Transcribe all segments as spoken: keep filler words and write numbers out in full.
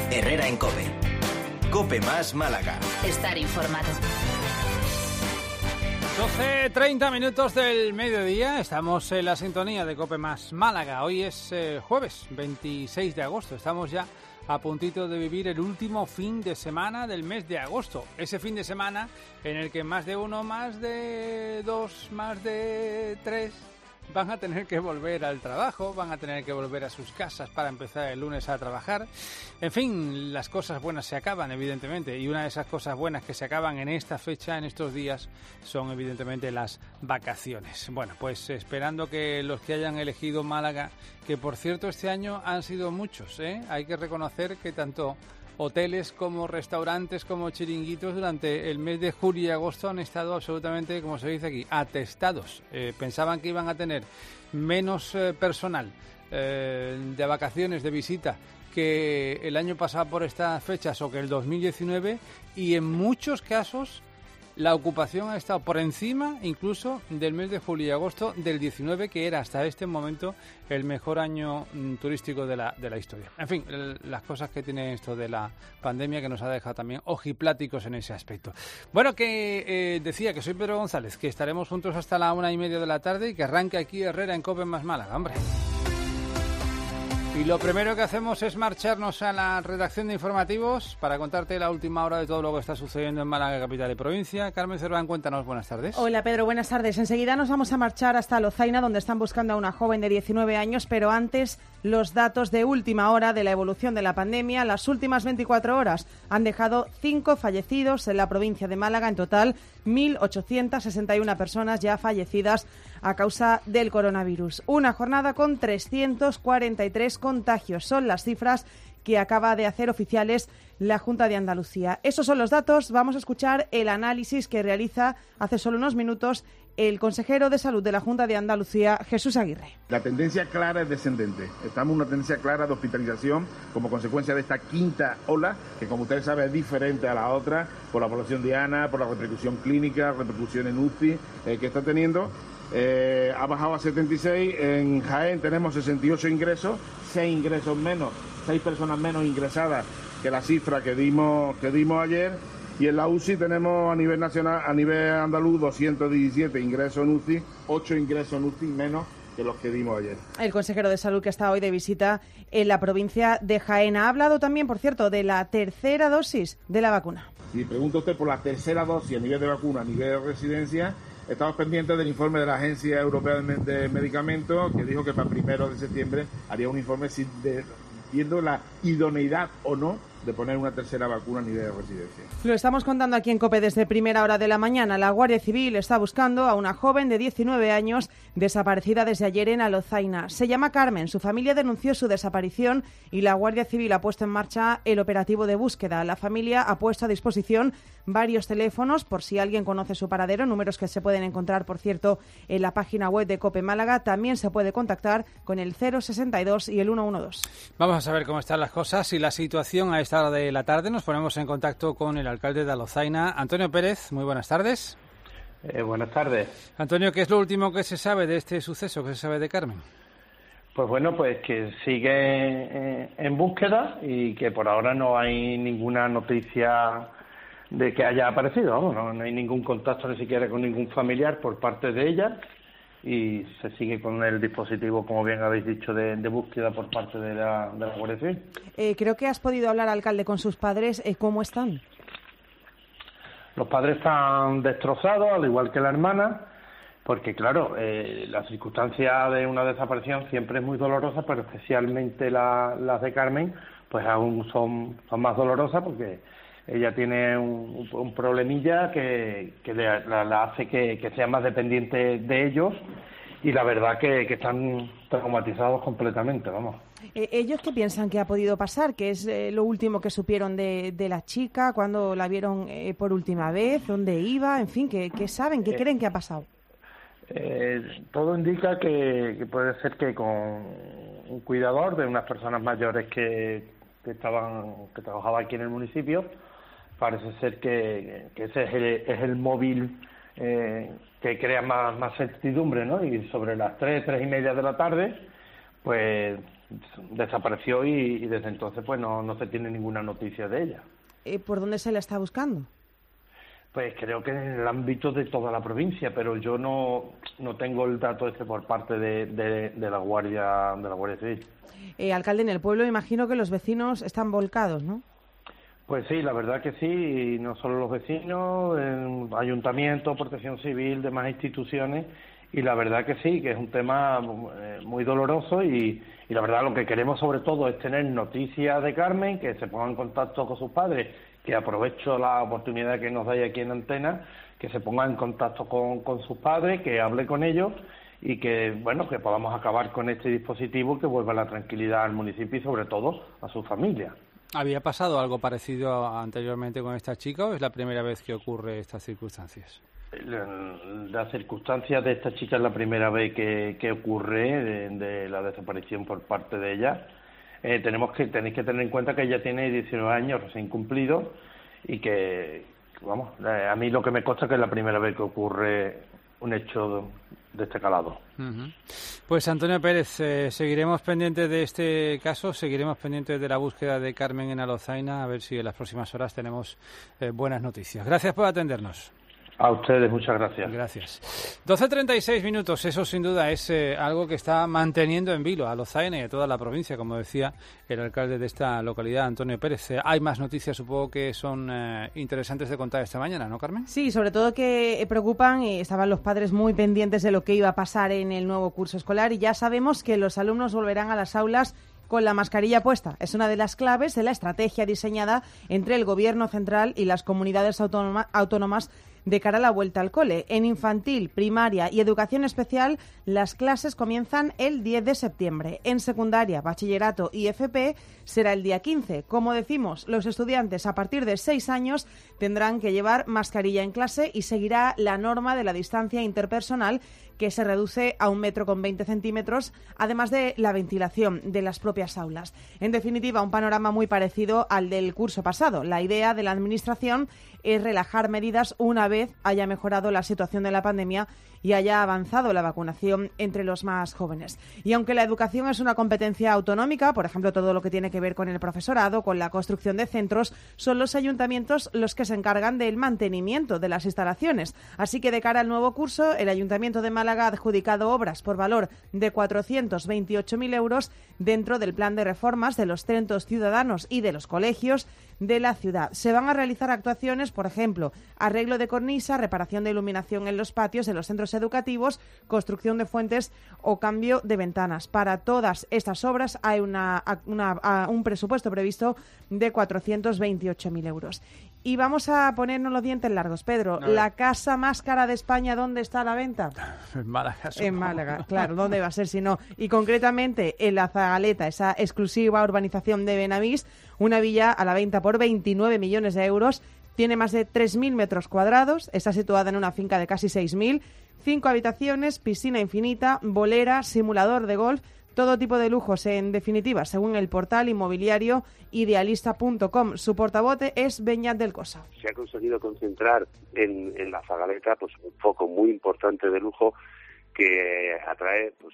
Herrera en COPE. COPE más Málaga. Estar informado. doce treinta minutos del mediodía, estamos en la sintonía de COPE más Málaga. Hoy es eh, jueves veintiséis de agosto, estamos ya a puntito de vivir el último fin de semana del mes de agosto. Ese fin de semana en el que más de uno, más de dos, más de tres van a tener que volver al trabajo, van a tener que volver a sus casas para empezar el lunes a trabajar. En fin, las cosas buenas se acaban, evidentemente, y una de esas cosas buenas que se acaban en esta fecha, en estos días, son evidentemente las vacaciones. Bueno, pues esperando que los que hayan elegido Málaga, que por cierto este año han sido muchos, ¿eh? Hay que reconocer que tanto hoteles como restaurantes como chiringuitos durante el mes de julio y agosto han estado absolutamente, como se dice aquí, atestados. Eh, pensaban que iban a tener menos eh, personal eh, de vacaciones, de visita, que el año pasado por estas fechas o que el dos mil diecinueve, y en muchos casos la ocupación ha estado por encima incluso del mes de julio y agosto del diecinueve, que era hasta este momento el mejor año mm, turístico de la, de la historia. En fin, el, las cosas que tiene esto de la pandemia, que nos ha dejado también ojipláticos en ese aspecto. Bueno, que eh, decía que soy Pedro González, que estaremos juntos hasta la una y media de la tarde y que arranque aquí Herrera en COPE más Málaga, hombre. Y lo primero que hacemos es marcharnos a la redacción de informativos para contarte la última hora de todo lo que está sucediendo en Málaga, capital y provincia. Carmen Cerván, cuéntanos, buenas tardes. Hola Pedro, buenas tardes. Enseguida nos vamos a marchar hasta Lozaina, donde están buscando a una joven de diecinueve años, pero antes los datos de última hora de la evolución de la pandemia. Las últimas veinticuatro horas han dejado cinco fallecidos en la provincia de Málaga. En total, mil ochocientas sesenta y una personas ya fallecidas a causa del coronavirus. Una jornada con trescientos cuarenta y tres contagios. Son las cifras que acaba de hacer oficiales la Junta de Andalucía. Esos son los datos. Vamos a escuchar el análisis que realiza hace solo unos minutos el consejero de Salud de la Junta de Andalucía, Jesús Aguirre. La tendencia clara es descendente. Estamos en una tendencia clara de hospitalización como consecuencia de esta quinta ola, que como ustedes saben es diferente a la otra, por la población diana, por la repercusión clínica, repercusión en U C I eh, que está teniendo. Eh, ha bajado a setenta y seis, en Jaén tenemos sesenta y ocho ingresos, seis ingresos menos, seis personas menos ingresadas que la cifra que dimos que dimos ayer, y en la U C I tenemos a nivel nacional, a nivel andaluz, doscientos diecisiete ingresos en U C I, ocho ingresos en U C I menos que los que dimos ayer. El consejero de Salud, que está hoy de visita en la provincia de Jaén, ha hablado también, por cierto, de la tercera dosis de la vacuna. Si pregunta usted por la tercera dosis a nivel de vacuna, a nivel de residencia, estamos pendientes del informe de la Agencia Europea de Medicamentos, que dijo que para el primero de septiembre haría un informe de, viendo la idoneidad o no de poner una tercera vacuna a nivel de residencia. Lo estamos contando aquí en COPE desde primera hora de la mañana. La Guardia Civil está buscando a una joven de diecinueve años desaparecida desde ayer en Lozaina. Se llama Carmen. Su familia denunció su desaparición y la Guardia Civil ha puesto en marcha el operativo de búsqueda. La familia ha puesto a disposición varios teléfonos por si alguien conoce su paradero, números que se pueden encontrar, por cierto, en la página web de COPE Málaga. También se puede contactar con el cero sesenta y dos y el ciento doce. Vamos a saber cómo están las cosas y la situación a esta hora de la tarde. Nos ponemos en contacto con el alcalde de Lozaina, Antonio Pérez. Muy buenas tardes. Eh, buenas tardes. Antonio, ¿qué es lo último que se sabe de este suceso, que se sabe de Carmen? Pues bueno, pues que sigue eh, en búsqueda y que por ahora no hay ninguna noticia de que haya aparecido. Vamos, no, no hay ningún contacto ni siquiera con ningún familiar por parte de ella y se sigue con el dispositivo, como bien habéis dicho, de, de búsqueda por parte de la, de la Guardia Civil. Eh, creo que has podido hablar, alcalde, con sus padres. Eh, ¿Cómo están? Los padres están destrozados, al igual que la hermana, porque claro, eh, la circunstancia de una desaparición siempre es muy dolorosa, pero especialmente la, las de Carmen, pues aún son, son más dolorosas porque ella tiene un, un problemilla que, que le, la, la hace que, que sea más dependiente de ellos y la verdad que, que están traumatizados completamente, vamos. Eh, ¿Ellos qué piensan que ha podido pasar? ¿Qué es eh, lo último que supieron de, de la chica? ¿Cuándo la vieron eh, por última vez? ¿Dónde iba? En fin, ¿qué, qué saben? ¿Qué eh, creen que ha pasado? Eh, todo indica que, que puede ser que con un cuidador de unas personas mayores que, que estaban que trabajaba aquí en el municipio, parece ser que, que ese es el, es el móvil eh, que crea más, más certidumbre, ¿no? Y sobre las tres, tres y media de la tarde, pues desapareció y, y desde entonces pues no, no se tiene ninguna noticia de ella. Eh, ¿Por dónde se la está buscando? Pues creo que en el ámbito de toda la provincia, pero yo no, no tengo el dato este por parte de, de, de la Guardia de la Guardia Civil. Eh, alcalde, en el pueblo imagino que los vecinos están volcados, ¿no? Pues sí, la verdad que sí, y no solo los vecinos, el ayuntamiento, protección civil, demás instituciones, y la verdad que sí, que es un tema eh, muy doloroso y, y la verdad lo que queremos sobre todo es tener noticias de Carmen, que se ponga en contacto con sus padres, que aprovecho la oportunidad que nos dais aquí en Antena, que se ponga en contacto con, con sus padres, que hable con ellos y que, bueno, que podamos acabar con este dispositivo, que vuelva la tranquilidad al municipio y sobre todo a su familia. ¿Había pasado algo parecido anteriormente con esta chica o es la primera vez que ocurre estas circunstancias? La circunstancia de esta chica es la primera vez que, que ocurre de, de la desaparición por parte de ella. Eh, tenemos que tenéis que tener en cuenta que ella tiene diecinueve años recién cumplidos y que, vamos, a mí lo que me consta que es la primera vez que ocurre un hecho de este calado. Uh-huh. Pues Antonio Pérez, eh, seguiremos pendientes de este caso, seguiremos pendientes de la búsqueda de Carmen en Alozaina, a ver si en las próximas horas tenemos eh, buenas noticias. Gracias por atendernos. A ustedes, muchas gracias. Gracias. doce treinta y seis minutos, eso sin duda es eh, algo que está manteniendo en vilo a Lozaina y a toda la provincia, como decía el alcalde de esta localidad, Antonio Pérez. Eh, hay más noticias, supongo que son eh, interesantes de contar esta mañana, ¿no, Carmen? Sí, sobre todo que preocupan y estaban los padres muy pendientes de lo que iba a pasar en el nuevo curso escolar y ya sabemos que los alumnos volverán a las aulas con la mascarilla puesta. Es una de las claves de la estrategia diseñada entre el Gobierno central y las comunidades autónoma, autónomas de cara a la vuelta al cole. En infantil, primaria y educación especial, las clases comienzan el diez de septiembre. En secundaria, bachillerato y F P será el día quince. Como decimos, los estudiantes a partir de seis años tendrán que llevar mascarilla en clase y seguirá la norma de la distancia interpersonal, que se reduce a un metro con veinte centímetros, además de la ventilación de las propias aulas. En definitiva, un panorama muy parecido al del curso pasado. La idea de la Administración es relajar medidas una vez haya mejorado la situación de la pandemia y haya avanzado la vacunación entre los más jóvenes. Y aunque la educación es una competencia autonómica, por ejemplo, todo lo que tiene que ver con el profesorado, con la construcción de centros, son los ayuntamientos los que se encargan del mantenimiento de las instalaciones. Así que de cara al nuevo curso, el Ayuntamiento de Málaga ha adjudicado obras por valor de cuatrocientos veintiocho mil euros dentro del plan de reformas de los centros ciudadanos y de los colegios de la ciudad. Se van a realizar actuaciones, por ejemplo, arreglo de cornisa, reparación de iluminación en los patios de los centros educativos, construcción de fuentes o cambio de ventanas. Para todas estas obras hay una, una, un presupuesto previsto de cuatrocientos veintiocho mil euros. Y vamos a ponernos los dientes largos, Pedro. La casa más cara de España, ¿dónde está a la venta? En Málaga. En Málaga, claro. ¿Dónde va a ser si no? Y concretamente en La Zagaleta, esa exclusiva urbanización de Benavís, una villa a la venta por veintinueve millones de euros. Tiene más de tres mil metros cuadrados. Está situada en una finca de casi seis mil. Cinco habitaciones, piscina infinita, bolera, simulador de golf. Todo tipo de lujos, en definitiva, según el portal inmobiliario idealista punto com. Su portavoz es Beñat del Cosa. Se ha conseguido concentrar en, en La Zagaleta pues, un foco muy importante de lujo que atrae pues,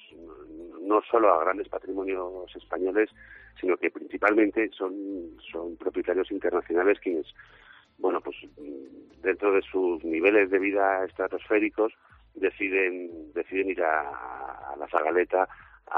no solo a grandes patrimonios españoles, sino que principalmente son, son propietarios internacionales quienes, bueno, pues dentro de sus niveles de vida estratosféricos deciden, deciden ir a, a La Zagaleta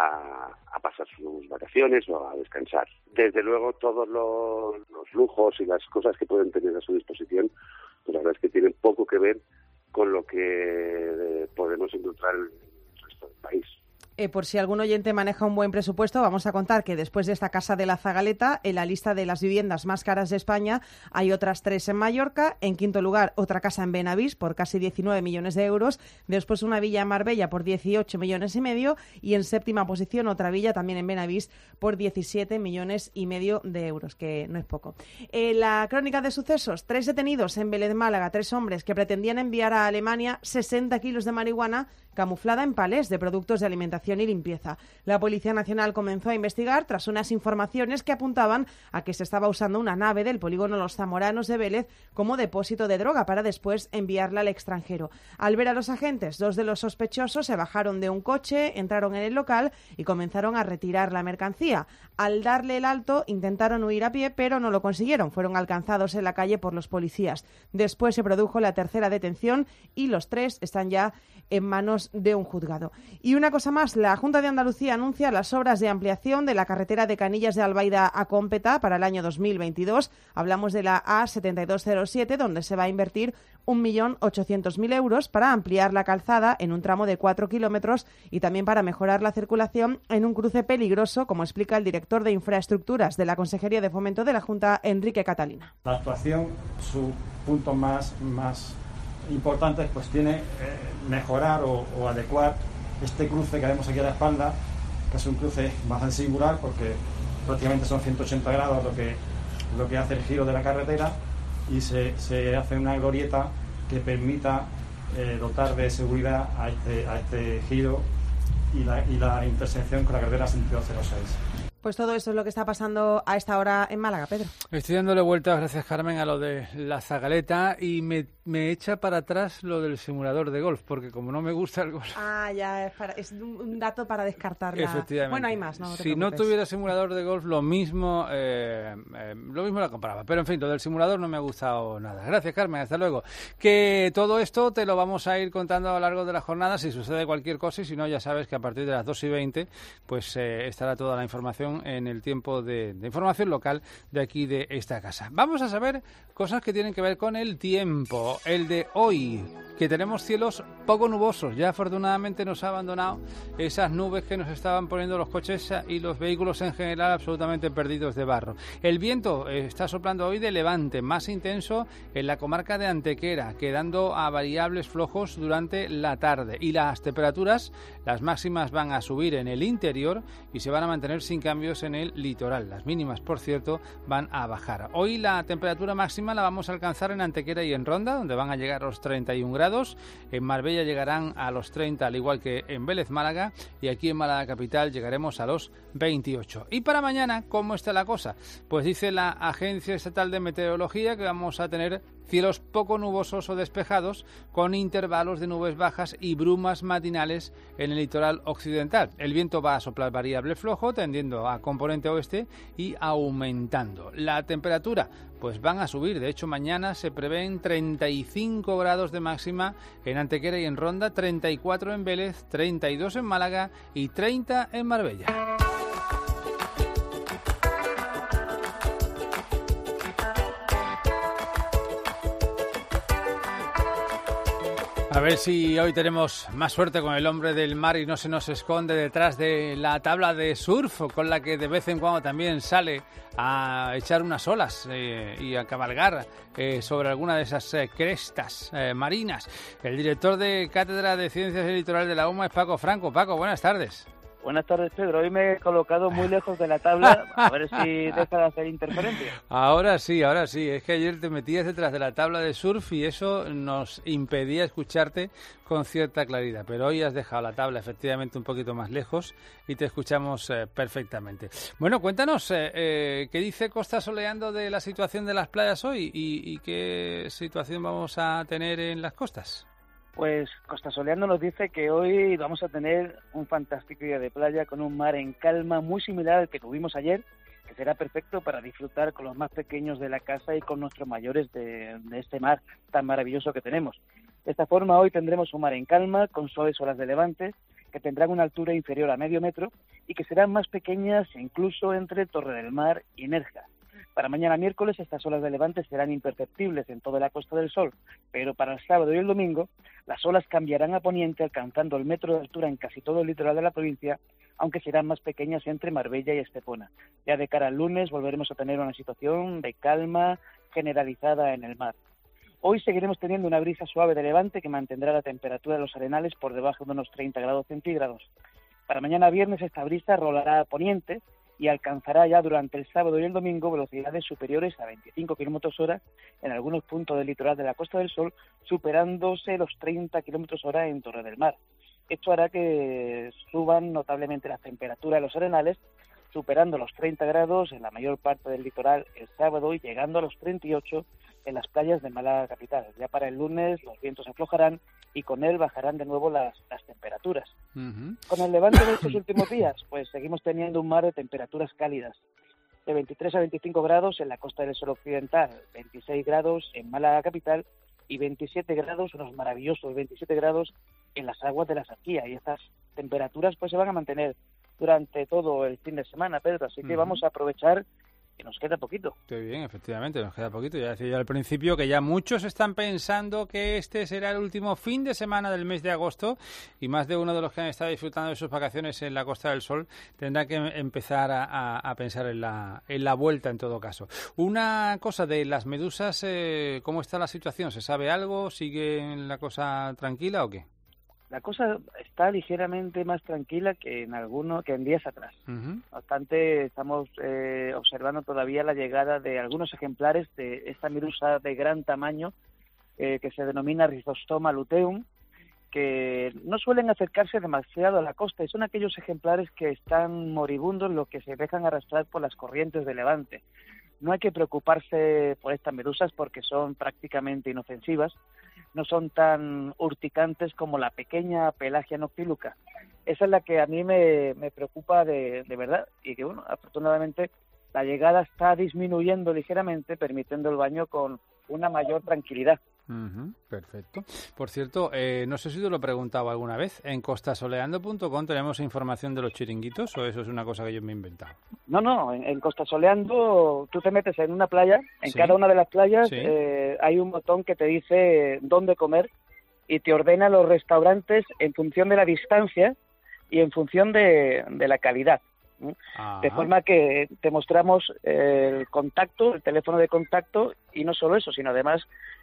A, a pasar sus vacaciones o a descansar. Desde luego todos los, los lujos y las cosas que pueden tener a su disposición, pues la verdad es que tienen poco que ver con lo que eh, podemos encontrar en el resto del país. Eh, por si algún oyente maneja un buen presupuesto, vamos a contar que después de esta casa de La Zagaleta, en la lista de las viviendas más caras de España hay otras tres en Mallorca. En quinto lugar, otra casa en Benavís por casi diecinueve millones de euros. Después una villa en Marbella por dieciocho millones y medio. Y en séptima posición otra villa también en Benavís por diecisiete millones y medio de euros, que no es poco. Eh, la crónica de sucesos. Tres detenidos en Vélez, Málaga. Tres hombres que pretendían enviar a Alemania sesenta kilos de marihuana camuflada en palés de productos de alimentación y limpieza. La Policía Nacional comenzó a investigar tras unas informaciones que apuntaban a que se estaba usando una nave del polígono Los Zamoranos de Vélez como depósito de droga para después enviarla al extranjero. Al ver a los agentes, dos de los sospechosos se bajaron de un coche, entraron en el local y comenzaron a retirar la mercancía. Al darle el alto, intentaron huir a pie, pero no lo consiguieron. Fueron alcanzados en la calle por los policías. Después se produjo la tercera detención y los tres están ya en manos de un juzgado. Y una cosa más, la Junta de Andalucía anuncia las obras de ampliación de la carretera de Canillas de Albaida a Cómpeta para el año dos mil veintidós. Hablamos de la A setenta y dos cero siete, donde se va a invertir un millón ochocientos mil euros para ampliar la calzada en un tramo de cuatro kilómetros y también para mejorar la circulación en un cruce peligroso, como explica el director de Infraestructuras de la Consejería de Fomento de la Junta, Enrique Catalina. La actuación, su punto más, más importante, pues tiene eh, mejorar o, o adecuar este cruce que vemos aquí a la espalda, que es un cruce bastante singular porque prácticamente son ciento ochenta grados lo que, lo que hace el giro de la carretera, y se, se hace una glorieta que permita eh, dotar de seguridad a este, a este giro y la, y la intersección con la carretera sentido cero seis. Pues todo eso es lo que está pasando a esta hora en Málaga, Pedro. Estoy dándole vueltas, gracias Carmen, a lo de la Zagaleta y me, me echa para atrás lo del simulador de golf, porque como no me gusta el golf... Ah, ya, es, para, es un dato para descartarla. Efectivamente. Bueno, hay más, ¿no? No te si preocupes. no tuviera simulador de golf, lo mismo eh, eh, lo mismo la compraba. Pero en fin, lo del simulador no me ha gustado nada. Gracias, Carmen, hasta luego. Que todo esto te lo vamos a ir contando a lo largo de la jornada, si sucede cualquier cosa, y si no, ya sabes que a partir de las dos y veinte pues eh, estará toda la información en el tiempo de, de información local de aquí de esta casa. Vamos a saber cosas que tienen que ver con el tiempo, el de hoy, que tenemos cielos poco nubosos. Ya afortunadamente nos ha abandonado esas nubes que nos estaban poniendo los coches y los vehículos en general absolutamente perdidos de barro. El viento está soplando hoy de levante, más intenso en la comarca de Antequera, quedando a variables flojos durante la tarde, y las temperaturas, las máximas van a subir en el interior y se van a mantener sin cambios en el litoral. Las mínimas, por cierto, van a bajar. Hoy la temperatura máxima la vamos a alcanzar en Antequera y en Ronda, donde van a llegar a los treinta y un grados. En Marbella llegarán a los treinta, al igual que en Vélez, Málaga, y aquí en Málaga capital llegaremos a los veintiocho. Y para mañana, ¿cómo está la cosa? Pues dice la Agencia Estatal de Meteorología que vamos a tener cielos poco nubosos o despejados, con intervalos de nubes bajas y brumas matinales en el litoral occidental. El viento va a soplar variable flojo, tendiendo a componente oeste y aumentando. La temperatura, pues van a subir. De hecho, mañana se prevén treinta y cinco grados de máxima en Antequera y en Ronda, treinta y cuatro en Vélez, treinta y dos en Málaga y treinta en Marbella. A ver si hoy tenemos más suerte con el hombre del mar y no se nos esconde detrás de la tabla de surf, con la que de vez en cuando también sale a echar unas olas eh, y a cabalgar eh, sobre alguna de esas eh, crestas eh, marinas. El director de Cátedra de Ciencias del Litoral de la U M A es Paco Franco. Paco, buenas tardes. Buenas tardes, Pedro. Hoy me he colocado muy lejos de la tabla, a ver si deja de hacer interferencia. Ahora sí, ahora sí. Es que ayer te metías detrás de la tabla de surf y eso nos impedía escucharte con cierta claridad. Pero hoy has dejado la tabla efectivamente un poquito más lejos y te escuchamos eh, perfectamente. Bueno, cuéntanos, eh, eh, ¿qué dice Costa Soleando de la situación de las playas hoy y, y qué situación vamos a tener en las costas? Pues Costa Soleando nos dice que hoy vamos a tener un fantástico día de playa con un mar en calma muy similar al que tuvimos ayer, que será perfecto para disfrutar con los más pequeños de la casa y con nuestros mayores de, de este mar tan maravilloso que tenemos. De esta forma hoy tendremos un mar en calma con suaves olas de levante que tendrán una altura inferior a medio metro y que serán más pequeñas incluso entre Torre del Mar y Nerja. Para mañana miércoles estas olas de levante serán imperceptibles en toda la Costa del Sol, pero para el sábado y el domingo las olas cambiarán a poniente alcanzando el metro de altura en casi todo el litoral de la provincia, aunque serán más pequeñas entre Marbella y Estepona. Ya de cara al lunes volveremos a tener una situación de calma generalizada en el mar. Hoy seguiremos teniendo una brisa suave de levante que mantendrá la temperatura de los arenales por debajo de unos treinta grados centígrados. Para mañana viernes esta brisa rolará a poniente y alcanzará ya durante el sábado y el domingo velocidades superiores a veinticinco kilómetros hora en algunos puntos del litoral de la Costa del Sol, superándose los treinta kilómetros hora en Torre del Mar. Esto hará que suban notablemente las temperaturas de los arenales, superando los treinta grados en la mayor parte del litoral el sábado y llegando a los treinta y ocho en las playas de Málaga capital. Ya para el lunes los vientos aflojarán y con él bajarán de nuevo las, las temperaturas. Uh-huh. Con el levante de estos últimos días, pues seguimos teniendo un mar de temperaturas cálidas, de veintitrés a veinticinco grados en la costa del sur occidental, veintiséis grados en Málaga capital y veintisiete grados, unos maravillosos veintisiete grados en las aguas de la Sarquía. Y estas temperaturas pues se van a mantener durante todo el fin de semana, Pedro, así que uh-huh. vamos a aprovechar que nos queda poquito. Qué bien, efectivamente, nos queda poquito. Ya decía yo al principio que ya muchos están pensando que este será el último fin de semana del mes de agosto y más de uno de los que han estado disfrutando de sus vacaciones en la Costa del Sol tendrá que empezar a, a, a pensar en la, en la vuelta en todo caso. Una cosa de las medusas, eh, ¿cómo está la situación? ¿Se sabe algo? ¿Sigue la cosa tranquila o qué? La cosa está ligeramente más tranquila que en algunos que en días atrás. Uh-huh. No obstante, estamos eh, observando todavía la llegada de algunos ejemplares de esta medusa de gran tamaño eh, que se denomina Rhizostoma luteum, que no suelen acercarse demasiado a la costa y son aquellos ejemplares que están moribundos, los que se dejan arrastrar por las corrientes de levante. No hay que preocuparse por estas medusas porque son prácticamente inofensivas, no son tan urticantes como la pequeña Pelagia noctiluca. Esa es la que a mí me, me preocupa de, de verdad y que, bueno, afortunadamente la llegada está disminuyendo ligeramente, permitiendo el baño con una mayor tranquilidad. Uh-huh, perfecto. Por cierto, eh, no sé si te lo he preguntado alguna vez, ¿en costasoleando punto com tenemos información de los chiringuitos o eso es una cosa que yo me he inventado? No, no, en, en Costasoleando tú te metes en una playa, en ¿Sí? cada una de las playas ¿Sí? eh, hay un botón que te dice dónde comer y te ordena los restaurantes en función de la distancia y en función de, de la calidad. Ajá. De forma que te mostramos el contacto, el teléfono de contacto y no solo eso, sino además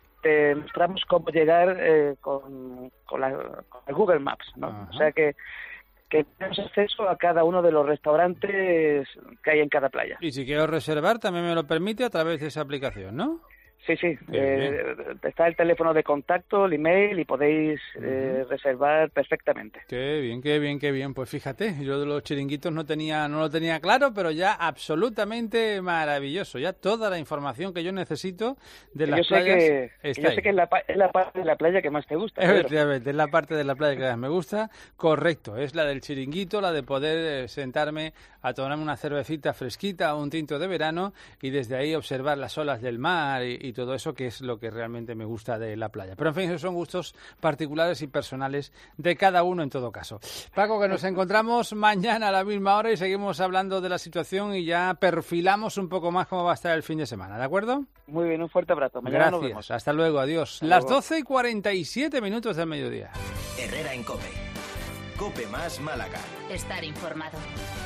te mostramos cómo llegar eh, con, con, la, con el Google Maps, ¿no? Ajá. O sea que, que tenemos acceso a cada uno de los restaurantes que hay en cada playa. Y si quiero reservar también me lo permite a través de esa aplicación, ¿no? Sí, sí, eh, está el teléfono de contacto, el email y podéis eh, uh-huh. reservar perfectamente. Qué bien, qué bien, qué bien. Pues fíjate, yo de los chiringuitos no tenía no lo tenía claro, pero ya absolutamente maravilloso. Ya toda la información que yo necesito de las yo sé playas que, está Yo ahí. sé que es la, es la parte de la playa que más te gusta. Efectivamente, es la parte de la playa que más me gusta. Correcto, es la del chiringuito, la de poder sentarme a tomarme una cervecita fresquita o un tinto de verano y desde ahí observar las olas del mar y, y todo eso, que es lo que realmente me gusta de la playa. Pero en fin, esos son gustos particulares y personales de cada uno en todo caso. Paco, que nos encontramos mañana a la misma hora y seguimos hablando de la situación y ya perfilamos un poco más cómo va a estar el fin de semana, ¿de acuerdo? Muy bien, un fuerte abrazo. Mañana Gracias, nos vemos. Hasta luego, adiós. Hasta Las luego. doce y cuarenta y siete minutos del mediodía. Herrera en COPE. COPE más Málaga. Estar informado.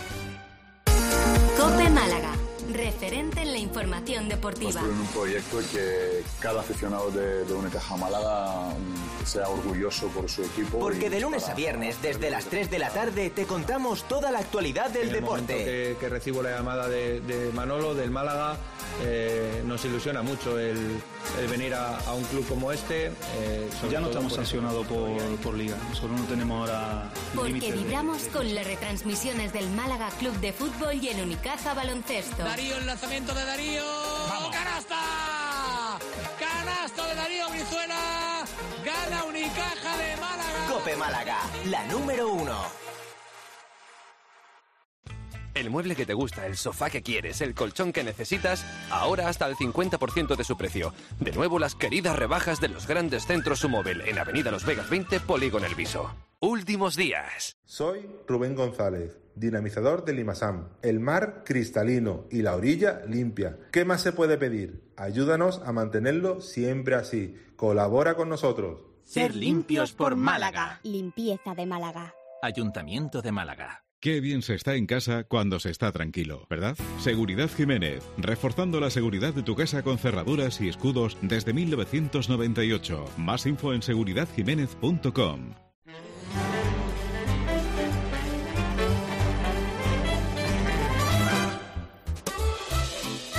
COPE Málaga, referente en la información deportiva. Estoy en un proyecto que cada aficionado de, de Unicaja Málaga sea orgulloso por su equipo. Porque de lunes a viernes, desde las tres de la tarde, te contamos toda la actualidad del en el deporte. Que, que recibo la llamada de, de Manolo, del Málaga, eh, nos ilusiona mucho el, el venir a, a un club como este. Eh, ya no estamos sancionados por, por liga, nosotros no tenemos ahora... Porque vibramos de... con las retransmisiones del Málaga Club de Fútbol y el Unicaja Baloncesto. Darío, el lanzamiento de Darío. ¡Vamos! ¡Canasta! ¡Canasto de Darío Brizuela! ¡Gana Unicaja de Málaga! COPE Málaga, la número uno. El mueble que te gusta, el sofá que quieres, el colchón que necesitas, ahora hasta el cincuenta por ciento de su precio. De nuevo las queridas rebajas de los grandes centros Sumóvel en Avenida Los Vegas veinte, Polígono El Viso. Últimos días. Soy Rubén González, dinamizador de Limasam. El mar cristalino y la orilla limpia. ¿Qué más se puede pedir? Ayúdanos a mantenerlo siempre así. Colabora con nosotros. Ser limpios por Málaga. Limpieza de Málaga. Ayuntamiento de Málaga. Qué bien se está en casa cuando se está tranquilo, ¿verdad? Seguridad Jiménez, reforzando la seguridad de tu casa con cerraduras y escudos desde mil novecientos noventa y ocho. Más info en seguridad jiménez punto com.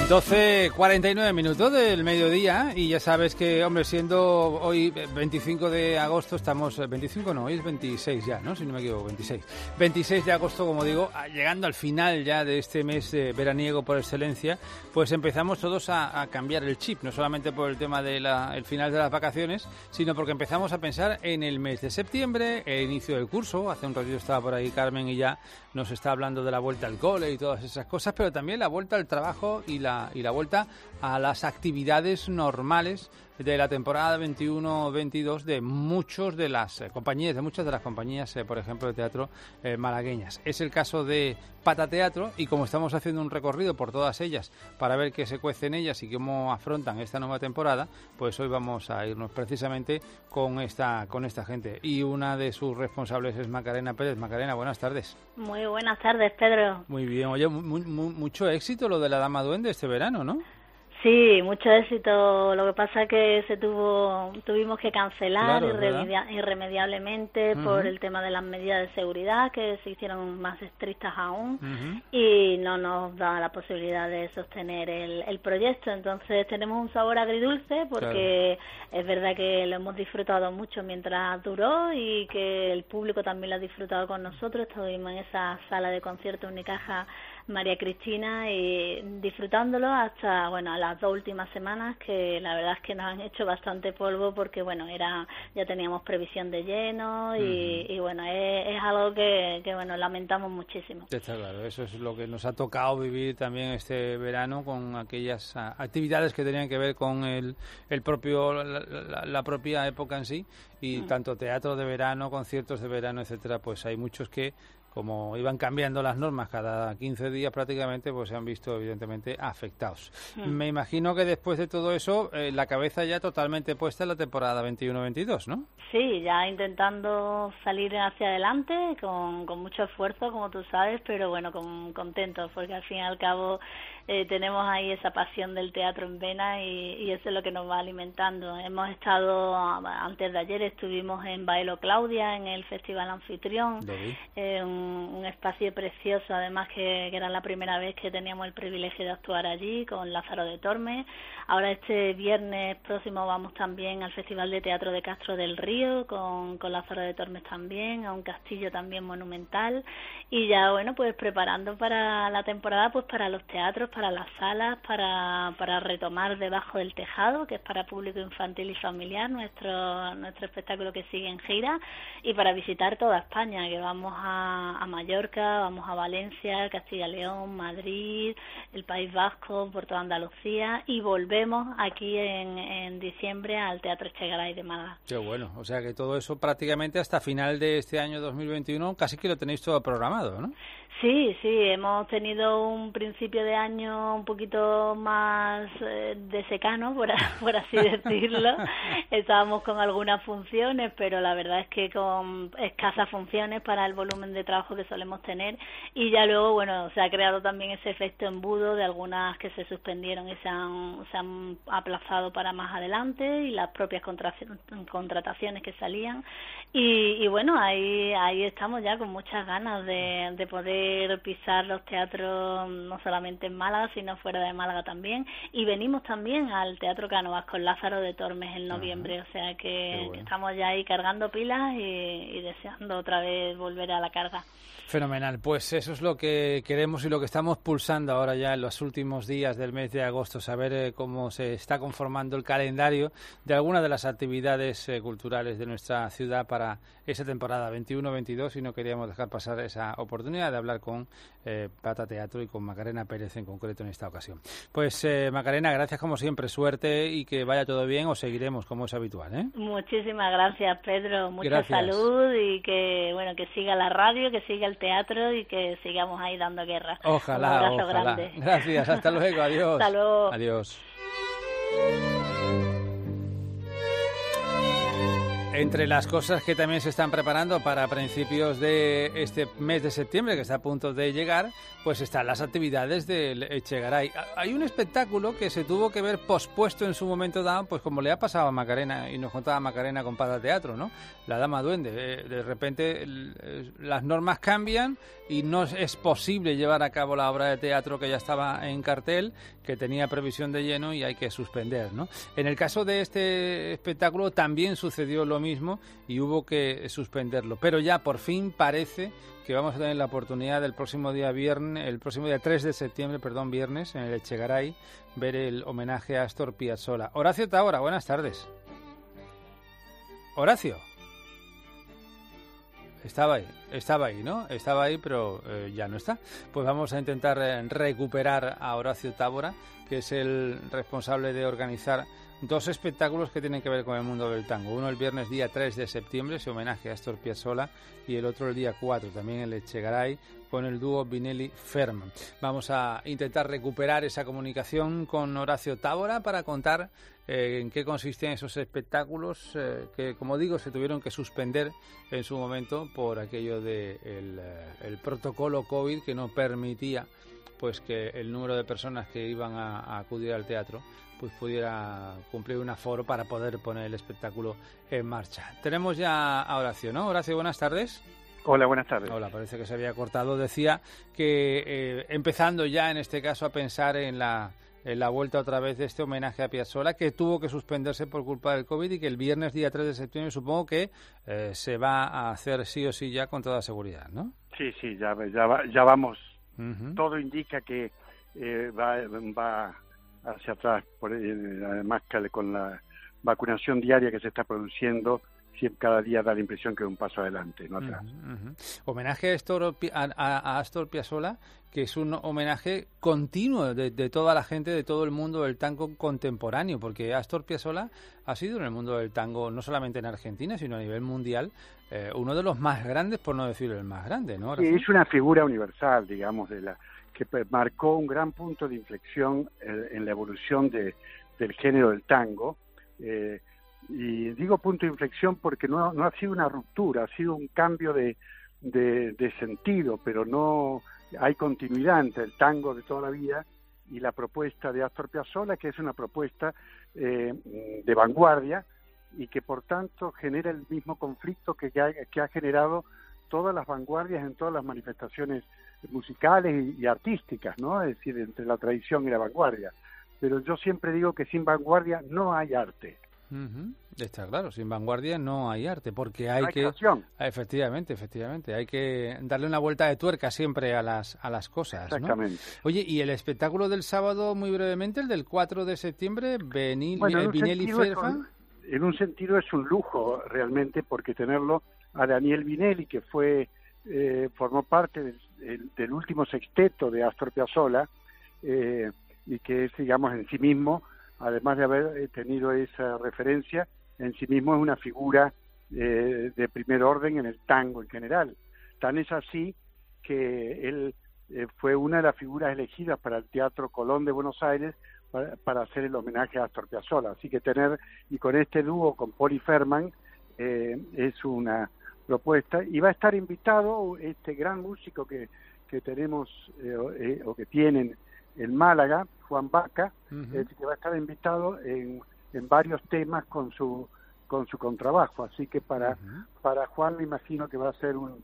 doce cuarenta y nueve minutos del mediodía y ya sabes que, hombre, siendo hoy veinticinco de agosto, estamos, veinticinco no, hoy es veintiséis ya, ¿no? Si no me equivoco, veintiséis. veintiséis de agosto, como digo, llegando al final ya de este mes eh, veraniego por excelencia, pues empezamos todos a, a cambiar el chip, no solamente por el tema del el final de las vacaciones, sino porque empezamos a pensar en el mes de septiembre, el inicio del curso. Hace un ratito estaba por ahí Carmen y ya nos está hablando de la vuelta al cole y todas esas cosas, pero también la vuelta al trabajo y la y la vuelta a las actividades normales de la temporada veintiuno veintidós de muchos de las eh, compañías, de muchas de las compañías, eh, por ejemplo, de teatro eh, malagueñas. Es el caso de Pata Teatro y como estamos haciendo un recorrido por todas ellas para ver qué se cuece en ellas y cómo afrontan esta nueva temporada, pues hoy vamos a irnos precisamente con esta con esta gente. Y una de sus responsables es Macarena Pérez. Macarena, buenas tardes. Muy buenas tardes, Pedro. Muy bien. Oye, muy, muy, mucho éxito lo de la Dama Duende este verano, ¿no? Sí, mucho éxito. Lo que pasa es que se tuvo, tuvimos que cancelar Claro, irremedia, irremediablemente Uh-huh. por el tema de las medidas de seguridad que se hicieron más estrictas aún Uh-huh. y no nos da la posibilidad de sostener el, el proyecto. Entonces tenemos un sabor agridulce porque es verdad que lo hemos disfrutado mucho mientras duró y que el público también lo ha disfrutado con nosotros. Estuvimos en esa sala de concierto Unicaja María Cristina y disfrutándolo hasta, bueno, a las dos últimas semanas, que la verdad es que nos han hecho bastante polvo porque, bueno, era ya teníamos previsión de lleno y, uh-huh. y bueno, es, es algo que, que, bueno, lamentamos muchísimo. Está claro, eso es lo que nos ha tocado vivir también este verano con aquellas a, actividades que tenían que ver con el, el propio la, la, la propia época en sí y uh-huh. tanto teatro de verano, conciertos de verano, etcétera, pues hay muchos que como iban cambiando las normas cada quince días prácticamente, pues se han visto evidentemente afectados. Mm. Me imagino que después de todo eso, eh, la cabeza ya totalmente puesta en la temporada veintiuno veintidós, ¿no? Sí, ya intentando salir hacia adelante con, con mucho esfuerzo, como tú sabes, pero bueno, con, contentos, porque al fin y al cabo eh, tenemos ahí esa pasión del teatro en vena y, y eso es lo que nos va alimentando. Hemos estado, antes de ayer estuvimos en Baelo Claudia, en el Festival Anfitrión, eh, un, un espacio precioso, además que, que era la primera vez que teníamos el privilegio de actuar allí con Lázaro de Tormes. Ahora este viernes próximo vamos también al Festival de Teatro de Castro del Río con, con Lázaro de Tormes también, a un castillo también monumental y ya bueno pues preparando para la temporada, pues para los teatros, para las salas, para, para retomar Debajo del Tejado, que es para público infantil y familiar, nuestro, nuestro espectáculo que sigue en gira, y para visitar toda España, que vamos a, a Mallorca, vamos a Valencia, Castilla y León, Madrid, el País Vasco, por toda Andalucía y volvemos aquí en, en diciembre al Teatro Echegaray de Málaga. Qué bueno, o sea que todo eso prácticamente hasta final de este año dos mil veintiuno casi que lo tenéis todo programado, ¿no? Sí, sí, hemos tenido un principio de año un poquito más eh, de secano, por, por así decirlo. Estábamos con algunas funciones, pero la verdad es que con escasas funciones para el volumen de trabajo que solemos tener. Y ya luego, bueno, se ha creado también ese efecto embudo de algunas que se suspendieron y se han, se han aplazado para más adelante y las propias contrataciones que salían. Y, y bueno, ahí, ahí estamos ya con muchas ganas de, de poder pisar los teatros no solamente en Málaga sino fuera de Málaga también, y venimos también al Teatro Cánovas con Lázaro de Tormes en noviembre. Ajá. O sea que, bueno, que estamos ya ahí cargando pilas y, y deseando otra vez volver a la carga. Fenomenal, pues eso es lo que queremos y lo que estamos pulsando ahora ya en los últimos días del mes de agosto, saber eh, cómo se está conformando el calendario de algunas de las actividades eh, culturales de nuestra ciudad para esa temporada veintiuno veintidós, y no queríamos dejar pasar esa oportunidad de hablar con eh, Pata Teatro y con Macarena Pérez en concreto en esta ocasión. Pues eh, Macarena, gracias como siempre, suerte y que vaya todo bien, o seguiremos como es habitual, ¿eh? Muchísimas gracias, Pedro, mucha gracias. Salud y que bueno que siga la radio, que siga el teatro y que sigamos ahí dando guerra. Ojalá, un abrazo ojalá. Grande. Gracias, hasta luego, adiós. Hasta luego. Adiós. Entre las cosas que también se están preparando para principios de este mes de septiembre, que está a punto de llegar, pues están las actividades del Echegaray. Hay un espectáculo que se tuvo que ver pospuesto en su momento dado, pues como le ha pasado a Macarena, y nos contaba Macarena con Pada Teatro, ¿no? La Dama Duende. De repente las normas cambian y no es posible llevar a cabo la obra de teatro que ya estaba en cartel, que tenía previsión de lleno, y hay que suspender, ¿no? En el caso de este espectáculo también sucedió lo mismo y hubo que suspenderlo, pero ya por fin parece que vamos a tener la oportunidad del próximo día viernes, el próximo día tres de septiembre, perdón, viernes, en el Echegaray, ver el homenaje a Astor Piazzolla. Horacio Tábora, buenas tardes. Horacio. Estaba ahí, estaba ahí, ¿no? Estaba ahí, pero eh, ya no está. Pues vamos a intentar eh, recuperar a Horacio Tábora, que es el responsable de organizar dos espectáculos que tienen que ver con el mundo del tango. Uno el viernes día tres de septiembre, ese homenaje a Astor Piazzolla, y el otro el día cuatro, también el Echegaray, con el dúo Vinelli-Ferman. Vamos a intentar recuperar esa comunicación con Horacio Tábora para contar eh, en qué consisten esos espectáculos eh, que, como digo, se tuvieron que suspender en su momento por aquello de el, el protocolo COVID, que no permitía pues que el número de personas que iban a, a acudir al teatro pues pudiera cumplir un aforo para poder poner el espectáculo en marcha. Tenemos ya a Horacio, ¿no? Horacio, buenas tardes. Hola, buenas tardes. Hola, parece que se había cortado. Decía que eh, empezando ya en este caso a pensar en la, en la vuelta otra vez de este homenaje a Piazzolla, que tuvo que suspenderse por culpa del COVID, y que el viernes día tres de septiembre supongo que eh, se va a hacer sí o sí ya con toda seguridad, ¿no? Sí, sí, ya, ya, va, ya vamos. Uh-huh. Todo indica que eh, va, va hacia atrás, por, eh, además que con la vacunación diaria que se está produciendo, cada día da la impresión que es un paso adelante, no atrás. Uh-huh, uh-huh. Homenaje a Astor, a, a Astor Piazzolla, que es un homenaje continuo de, de toda la gente, de todo el mundo del tango contemporáneo, porque Astor Piazzolla ha sido en el mundo del tango, no solamente en Argentina, sino a nivel mundial, eh, uno de los más grandes, por no decir el más grande, ¿no? Sí, es una figura universal, digamos, de la que marcó un gran punto de inflexión eh, en la evolución de, del género del tango. Eh, Y digo punto de inflexión porque no, no ha sido una ruptura, ha sido un cambio de, de, de sentido, pero no hay continuidad entre el tango de toda la vida y la propuesta de Astor Piazzolla, que es una propuesta eh, de vanguardia y que por tanto genera el mismo conflicto que ha, que ha generado todas las vanguardias en todas las manifestaciones musicales y, y artísticas, ¿no? Es decir, entre la tradición y la vanguardia. Pero yo siempre digo que sin vanguardia no hay arte. Uh-huh. Está claro, sin vanguardia no hay arte, porque hay, no hay que creación. Efectivamente, efectivamente, hay que darle una vuelta de tuerca siempre a las a las cosas, exactamente, ¿no? Oye, y el espectáculo del sábado, muy brevemente, el del cuatro de septiembre, Benil, bueno, en Vinelli-Ferman. En un sentido es un lujo realmente, porque tenerlo a Daniel Vinelli, que fue eh, formó parte del, del, del último sexteto de Astor Piazzolla, eh, y que es, digamos, en sí mismo, además de haber tenido esa referencia, en sí mismo es una figura eh, de primer orden en el tango en general. Tan es así que él eh, fue una de las figuras elegidas para el Teatro Colón de Buenos Aires para, para hacer el homenaje a Astor Piazzolla. Así que tener, y con este dúo con Poli Ferman, eh, es una propuesta. Y va a estar invitado este gran músico que, que tenemos eh, eh, o que tienen en Málaga, Juan Vaca, uh-huh. eh, que va a estar invitado en, en varios temas con su con su contrabajo, así que para uh-huh. para Juan me imagino que va a ser un,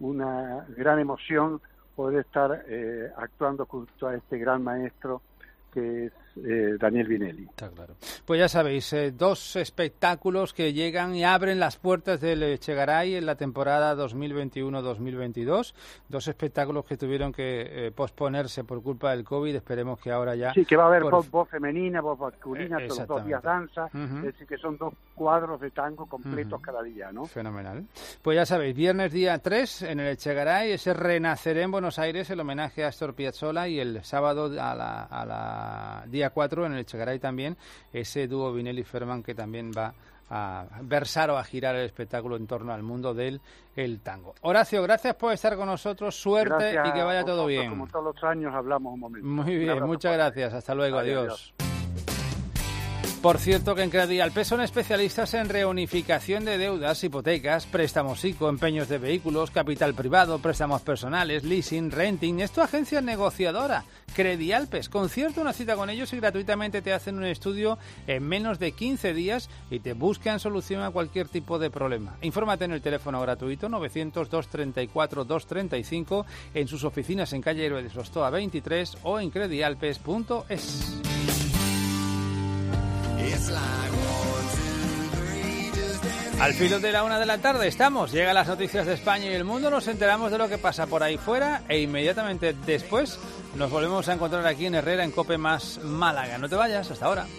una gran emoción poder estar eh, actuando junto a este gran maestro que es eh, Daniel Vinelli. Está claro. Pues ya sabéis, eh, dos espectáculos que llegan y abren las puertas del Echegaray en la temporada dos mil veintiuno dos mil veintidós. Dos espectáculos que tuvieron que eh, posponerse por culpa del COVID. Esperemos que ahora ya... Sí, que va a haber por... voz, voz femenina, voz masculina, eh, todos los dos días danza. Uh-huh. Es decir, que son dos cuadros de tango completos uh-huh. cada día, ¿no? Fenomenal. Pues ya sabéis, viernes día tres en el Echegaray, ese Renaceré en Buenos Aires, el homenaje a Astor Piazzolla, y el sábado a la, a la día cuatro en el Echegaray también ese dúo Vinelli-Ferman, que también va a versar o a girar el espectáculo en torno al mundo del el tango. Horacio, gracias por estar con nosotros, suerte gracias, y que vaya todo bien. Como todos los años hablamos un momento. Muy bien, muchas gracias, hasta luego, adiós. adiós. Por cierto que en Credialpes son especialistas en reunificación de deudas, hipotecas, préstamos ICO, empeños de vehículos, capital privado, préstamos personales, leasing, renting. Es tu agencia negociadora. Credialpes, concierta una cita con ellos y gratuitamente te hacen un estudio en menos de quince días y te buscan solución a cualquier tipo de problema. Infórmate en el teléfono gratuito novecientos, doscientos treinta y cuatro, doscientos treinta y cinco, en sus oficinas en calle Héroe de Sostoa veintitrés o en credialpes punto es. Al filo de la una de la tarde estamos, llegan las noticias de España y el mundo, nos enteramos de lo que pasa por ahí fuera e inmediatamente después nos volvemos a encontrar aquí en Herrera en Cope Más Málaga. No te vayas, hasta ahora.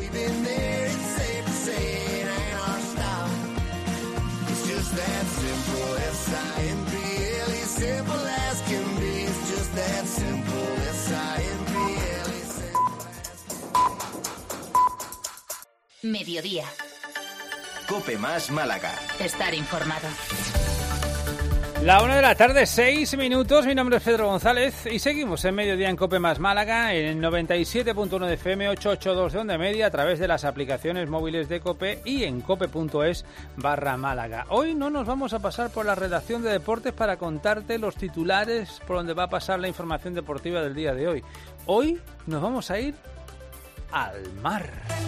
Mediodía. Cope Más Málaga. Estar informado. La una de la tarde, seis minutos. Mi nombre es Pedro González y seguimos en Mediodía en Cope Más Málaga en el noventa y siete punto uno de F M, ochocientos ochenta y dos de onda media a través de las aplicaciones móviles de Cope y en cope punto es barra Málaga. Hoy no nos vamos a pasar por la redacción de deportes para contarte los titulares por donde va a pasar la información deportiva del día de hoy. Hoy nos vamos a ir al mar.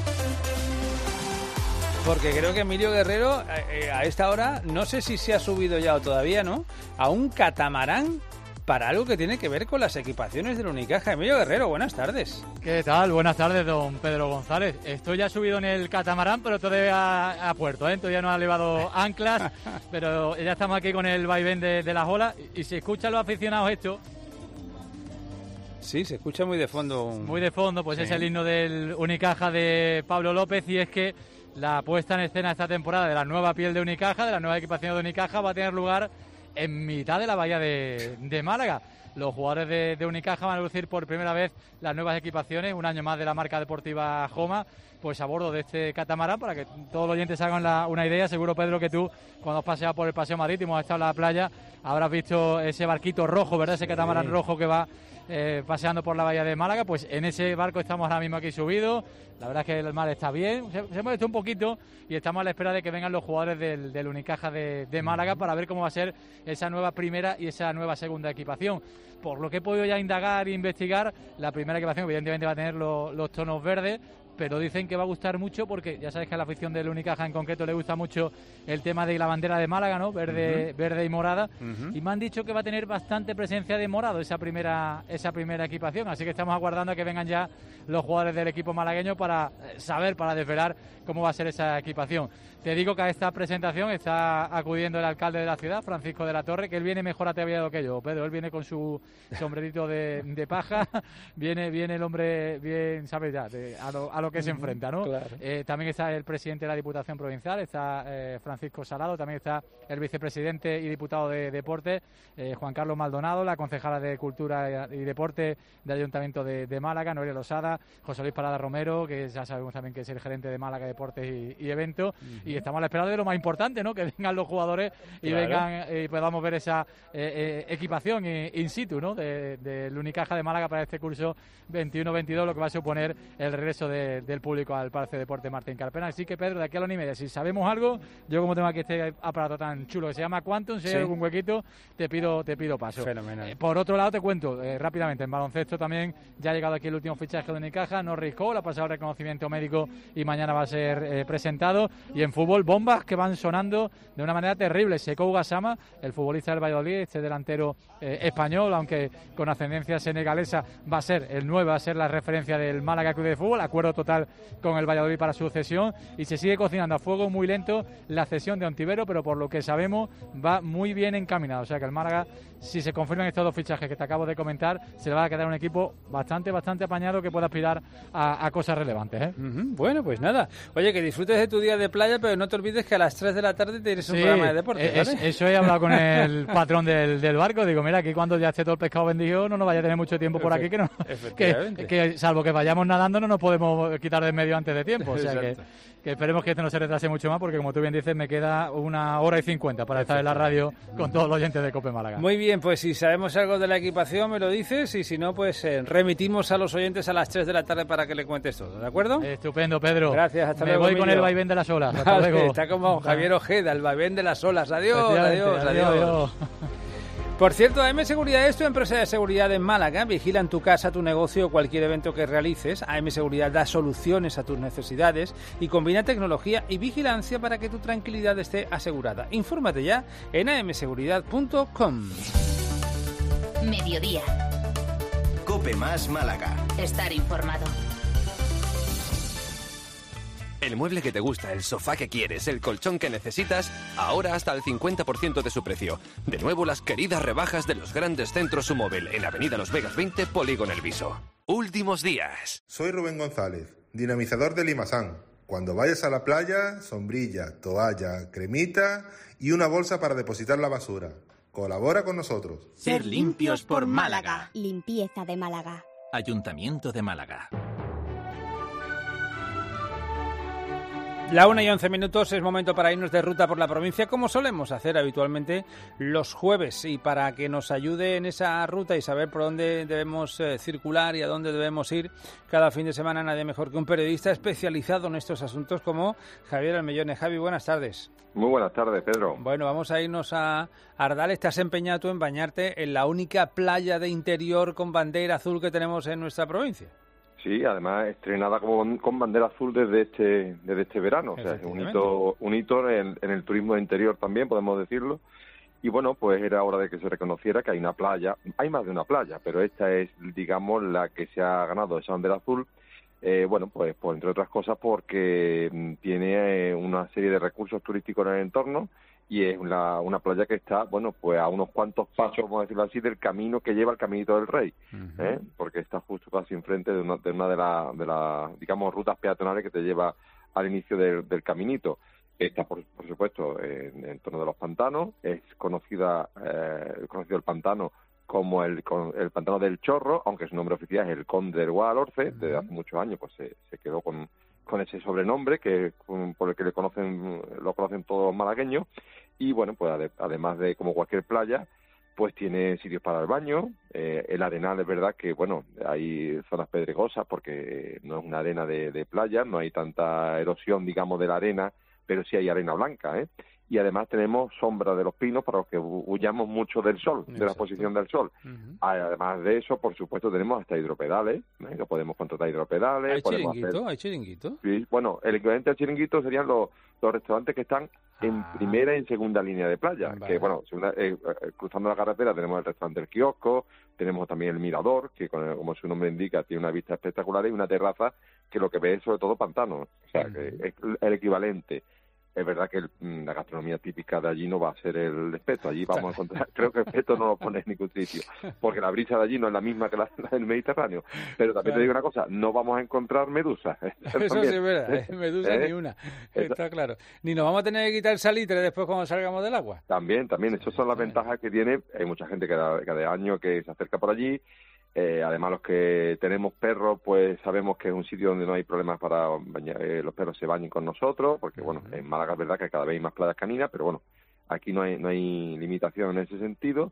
Porque creo que Emilio Guerrero eh, a esta hora, no sé si se ha subido ya o todavía, ¿no?, a un catamarán para algo que tiene que ver con las equipaciones del Unicaja. Emilio Guerrero, buenas tardes. ¿Qué tal? Buenas tardes, don Pedro González. Estoy ya subido en el catamarán, pero todavía a, a puerto, ¿eh? Todavía no ha levado anclas, pero ya estamos aquí con el vaivén de, de las olas. Y, y si escuchan los aficionados esto... Sí, se escucha muy de fondo. Un... Muy de fondo, pues sí. Es el himno del Unicaja de Pablo López y es que la puesta en escena esta temporada de la nueva piel de Unicaja, de la nueva equipación de Unicaja, va a tener lugar en mitad de la bahía de, de Málaga. Los jugadores de, de Unicaja van a lucir por primera vez las nuevas equipaciones, un año más de la marca deportiva Joma, pues a bordo de este catamarán, para que todos los oyentes hagan la, una idea. Seguro, Pedro, que tú, cuando has paseado por el paseo marítimo, has estado en la playa, habrás visto ese barquito rojo, ¿verdad? Ese catamarán sí. rojo que va eh, paseando por la bahía de Málaga. Pues en ese barco estamos ahora mismo aquí subidos. La verdad es que el mar está bien, se, se molestó un poquito y estamos a la espera de que vengan los jugadores del, del Unicaja de, de Málaga para ver cómo va a ser esa nueva primera y esa nueva segunda equipación. Por lo que he podido ya indagar e investigar, la primera equipación evidentemente va a tener lo, los tonos verdes, pero dicen que va a gustar mucho porque ya sabes que a la afición del Unicaja en concreto le gusta mucho el tema de la bandera de Málaga, ¿no? Verde, uh-huh. verde y morada. Uh-huh. Y me han dicho que va a tener bastante presencia de morado esa primera, esa primera equipación. Así que estamos aguardando a que vengan ya los jugadores del equipo malagueño para saber, para desvelar cómo va a ser esa equipación. Te digo que a esta presentación está acudiendo el alcalde de la ciudad, Francisco de la Torre, que él viene mejor ataviado que yo, Pedro. Él viene con su sombrerito de, de paja, viene, viene el hombre bien, ¿sabes ya? De, a, lo, a lo que se enfrenta, ¿no? Claro. Eh, también está el presidente de la Diputación Provincial, está eh, Francisco Salado, también está el vicepresidente y diputado de Deportes, eh, Juan Carlos Maldonado, la concejala de Cultura y Deporte del Ayuntamiento de, de Málaga, Noelia Losada, José Luis Parada Romero, que ya sabemos también que es el gerente de Málaga Deportes y, y Eventos, uh-huh. y estamos a la espera de lo más importante, ¿no? Que vengan los jugadores y claro. vengan y podamos ver esa eh, eh, equipación in situ, ¿no? Del de, de Unicaja de Málaga para este curso veintiuno veintidós, lo que va a suponer el regreso de, del público al Palacio de Deportes Martín Carpena. Así que, Pedro, de aquí a la una y media, si sabemos algo, yo como tengo aquí este aparato tan chulo que se llama Quantum, si hay sí. algún huequito, te pido te pido paso. Fenomenal. Eh, por otro lado, te cuento eh, rápidamente, en baloncesto también ya ha llegado aquí el último fichaje de Unicaja, Norris Cole, ha pasado el reconocimiento médico y mañana va a ser eh, presentado. Y en fútbol, bombas que van sonando de una manera terrible. Sekou Gassama, el futbolista del Valladolid, este delantero eh, español, aunque con ascendencia senegalesa, va a ser el nueve, va a ser la referencia del Málaga Club de Fútbol, acuerdo total con el Valladolid para su cesión, y se sigue cocinando a fuego muy lento la cesión de Ontivero, pero por lo que sabemos va muy bien encaminado. O sea que el Málaga, si se confirman estos dos fichajes que te acabo de comentar, se le va a quedar un equipo bastante, bastante apañado que pueda aspirar a, a cosas relevantes, ¿eh? Uh-huh. Bueno, pues nada. Oye, que disfrutes de tu día de playa, pero no te olvides que a las tres de la tarde tienes un sí, programa de deporte, ¿vale? es, Eso he hablado con el patrón del, del barco. Digo, mira, aquí cuando ya esté todo el pescado vendido no nos vaya a tener mucho tiempo por aquí, que no que, que salvo que vayamos nadando no nos podemos quitar de en medio antes de tiempo. O sea que, que esperemos que esto no se retrase mucho más, porque como tú bien dices, me queda una hora y cincuenta para estar en la radio con todos los oyentes de COPE Málaga. Muy bien, pues si sabemos algo de la equipación me lo dices, y si no, pues eh, remitimos a los oyentes a las tres de la tarde para que le cuentes todo, ¿de acuerdo? Estupendo, Pedro. Gracias, hasta me luego. Me voy Emilio. con el vaivén de las olas. Hasta Vale, luego. está como Javier Ojeda, el vaivén de las olas. Adiós, adiós, adiós. adiós. adiós. Por cierto, A M Seguridad es tu empresa de seguridad en Málaga. Vigila en tu casa, tu negocio o cualquier evento que realices. A M Seguridad da soluciones a tus necesidades y combina tecnología y vigilancia para que tu tranquilidad esté asegurada. Infórmate ya en a m seguridad punto com. Mediodía. COPE más Málaga. Estar informado. El mueble que te gusta, el sofá que quieres, el colchón que necesitas, ahora hasta el cincuenta por ciento de su precio. De nuevo, las queridas rebajas de los grandes centros Sumóvel en Avenida Los Vegas veinte, Polígono El Viso. Últimos días. Soy Rubén González, dinamizador de Limasan. Cuando vayas a la playa, sombrilla, toalla, cremita y una bolsa para depositar la basura. Colabora con nosotros. Ser limpios por Málaga. Limpieza de Málaga. Ayuntamiento de Málaga. La una y once minutos, es momento para irnos de ruta por la provincia, como solemos hacer habitualmente los jueves. Y para que nos ayude en esa ruta y saber por dónde debemos eh, circular y a dónde debemos ir cada fin de semana, nadie mejor que un periodista especializado en estos asuntos como Javier Almellone. Javi, buenas tardes. Muy buenas tardes, Pedro. Bueno, vamos a irnos a Ardales. Te has empeñado tú en bañarte en la única playa de interior con bandera azul que tenemos en nuestra provincia. Sí, además estrenada con, con bandera azul desde este desde este verano, o sea, es un hito, un hito en, en el turismo de interior también, podemos decirlo. Y bueno, pues era hora de que se reconociera que hay una playa, hay más de una playa, pero esta es, digamos, la que se ha ganado esa bandera azul. Eh, bueno, pues, pues entre otras cosas porque tiene eh, una serie de recursos turísticos en el entorno, y es una, una playa que está, bueno, pues a unos cuantos pasos, vamos a decirlo así, del camino que lleva el Caminito del Rey, uh-huh. ¿eh? Porque está justo casi enfrente de una de, una de las, de la, digamos, rutas peatonales que te lleva al inicio del, del Caminito. Está, por, por supuesto, en, en torno de los pantanos, es conocida, eh, conocido el pantano como el, el Pantano del Chorro, aunque su nombre oficial es el Conde del Guadalhorce. Uh-huh. Desde hace muchos años pues se, se quedó con... con ese sobrenombre que por el que le conocen lo conocen todos los malagueños. Y bueno, pues ade- además de como cualquier playa, pues tiene sitios para el baño. Eh, el arenal es verdad que bueno, hay zonas pedregosas porque no es una arena de, de playa, no hay tanta erosión, digamos, de la arena, pero sí hay arena blanca, ¿eh? Y además tenemos sombra de los pinos para los que huyamos mucho del sol, Exacto. de la exposición del sol. Uh-huh. Además de eso, por supuesto, tenemos hasta hidropedales, ¿eh? Que podemos contratar hidropedales. ¿Hay podemos chiringuito? hacer... ¿Hay chiringuito? Sí, bueno, el equivalente al chiringuito serían los, los restaurantes que están en ah. primera y en segunda línea de playa. Vale. Que bueno, segunda, eh, eh, cruzando la carretera tenemos el restaurante El Kiosco, tenemos también el Mirador, que con, como su nombre indica tiene una vista espectacular, y una terraza que lo que ve es sobre todo pantano. O sea, uh-huh. que es el equivalente. Es verdad que el, la gastronomía típica de allí no va a ser el espeto. Allí vamos a encontrar, creo que el espeto no lo pone en ningún sitio, porque la brisa de allí no es la misma que la, la del Mediterráneo. Pero también claro. te digo una cosa, no vamos a encontrar medusas. Eso sí es verdad, ¿eh? Medusa ¿Eh? Ni una, está claro. Ni nos vamos a tener que quitar el salitre después cuando salgamos del agua. También, también, esas son las ventajas que tiene. Hay mucha gente que cada, cada año que se acerca por allí. Eh, además, los que tenemos perros, pues sabemos que es un sitio donde no hay problemas para bañar, eh, los perros se bañen con nosotros, porque bueno, uh-huh. en Málaga es verdad que cada vez hay más playas caninas, pero bueno, aquí no hay no hay limitación en ese sentido.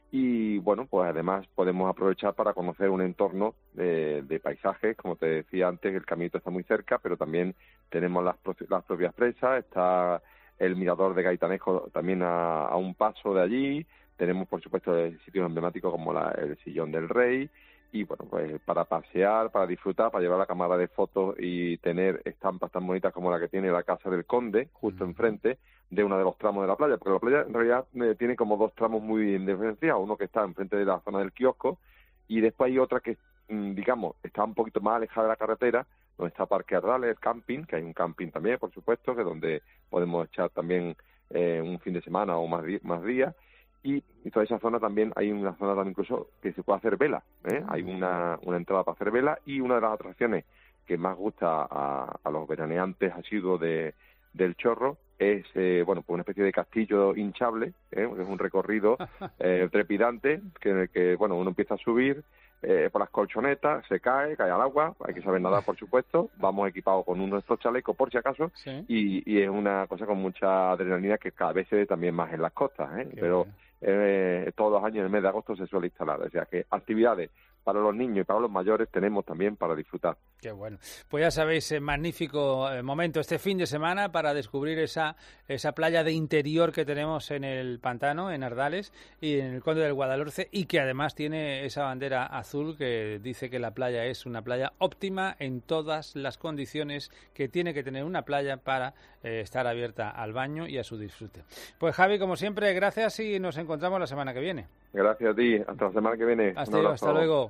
Y bueno, pues además podemos aprovechar para conocer un entorno de, de paisajes, como te decía antes, el Caminito está muy cerca, pero también tenemos las, las propias presas, está el Mirador de Gaitanejo también a, a un paso de allí. Tenemos, por supuesto, sitios emblemáticos como la, el Sillón del Rey, y bueno, pues para pasear, para disfrutar, para llevar la cámara de fotos y tener estampas tan bonitas como la que tiene la Casa del Conde, justo uh-huh. enfrente de uno de los tramos de la playa, porque la playa en realidad eh, tiene como dos tramos muy bien diferenciados, uno que está enfrente de la zona del kiosco, y después hay otra que, digamos, está un poquito más alejada de la carretera, donde está Parque Ardales, el camping, que hay un camping también, por supuesto, que donde podemos echar también eh, un fin de semana o más, di- más días. Y, y toda esa zona también, hay una zona también incluso que se puede hacer vela, ¿eh? Hay una, una entrada para hacer vela, y una de las atracciones que más gusta a, a los veraneantes asiduos de, del Chorro es, eh, bueno, pues una especie de castillo hinchable, ¿eh? Es un recorrido eh, trepidante que en el que, bueno, uno empieza a subir, eh, por las colchonetas, se cae, cae al agua, hay que saber nadar, por supuesto, vamos equipados con uno de estos chalecos por si acaso, sí. y, y es una cosa con mucha adrenalina que cada vez se ve también más en las costas, ¿eh? Pero eh, todos los años en el mes de agosto se suele instalar, o sea que actividades para los niños y para los mayores tenemos también para disfrutar. Qué bueno. Pues ya sabéis, eh, magnífico eh, momento este fin de semana para descubrir esa esa playa de interior que tenemos en el Pantano, en Ardales y en el Conde del Guadalhorce, y que además tiene esa bandera azul que dice que la playa es una playa óptima en todas las condiciones que tiene que tener una playa para eh, estar abierta al baño y a su disfrute. Pues Javi, como siempre, gracias y nos encontramos la semana que viene. Gracias a ti, hasta la semana que viene. Hasta, luego, hasta luego.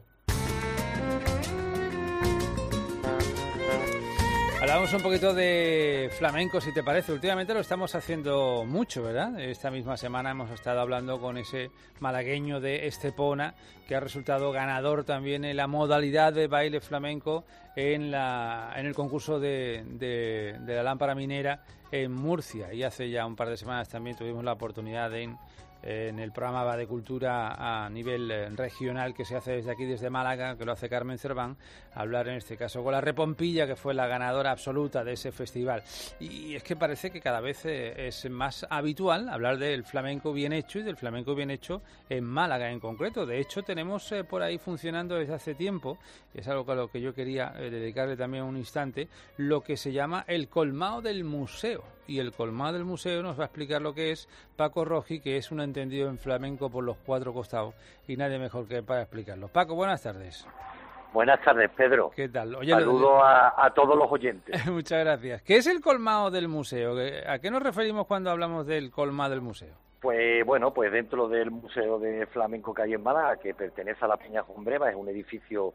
Hablamos un poquito de flamenco, si te parece. Últimamente lo estamos haciendo mucho, ¿verdad? Esta misma semana hemos estado hablando con ese malagueño de Estepona, que ha resultado ganador también en la modalidad de baile flamenco en la en el concurso de, de, de la lámpara minera en Murcia. Y hace ya un par de semanas también tuvimos la oportunidad de... En, en el programa de cultura a nivel regional que se hace desde aquí, desde Málaga, que lo hace Carmen Cerván, hablar en este caso con la Repompilla, que fue la ganadora absoluta de ese festival. Y es que parece que cada vez es más habitual hablar del flamenco bien hecho y del flamenco bien hecho en Málaga en concreto. De hecho, tenemos por ahí funcionando desde hace tiempo, y es algo a lo que yo quería dedicarle también un instante, lo que se llama el colmao del museo. Y el colmao del museo nos va a explicar lo que es Paco Roji, que es un entendido en flamenco por los cuatro costados, y nadie mejor que él para explicarlo. Paco, buenas tardes. Buenas tardes, Pedro. ¿Qué tal? Oye, Saludo a, a todos los oyentes. Muchas gracias. ¿Qué es el colmao del museo? ¿A qué nos referimos cuando hablamos del colmao del museo? Pues bueno, pues dentro del Museo de Flamenco que hay en Málaga, que pertenece a la Peña Jumbreva, es un edificio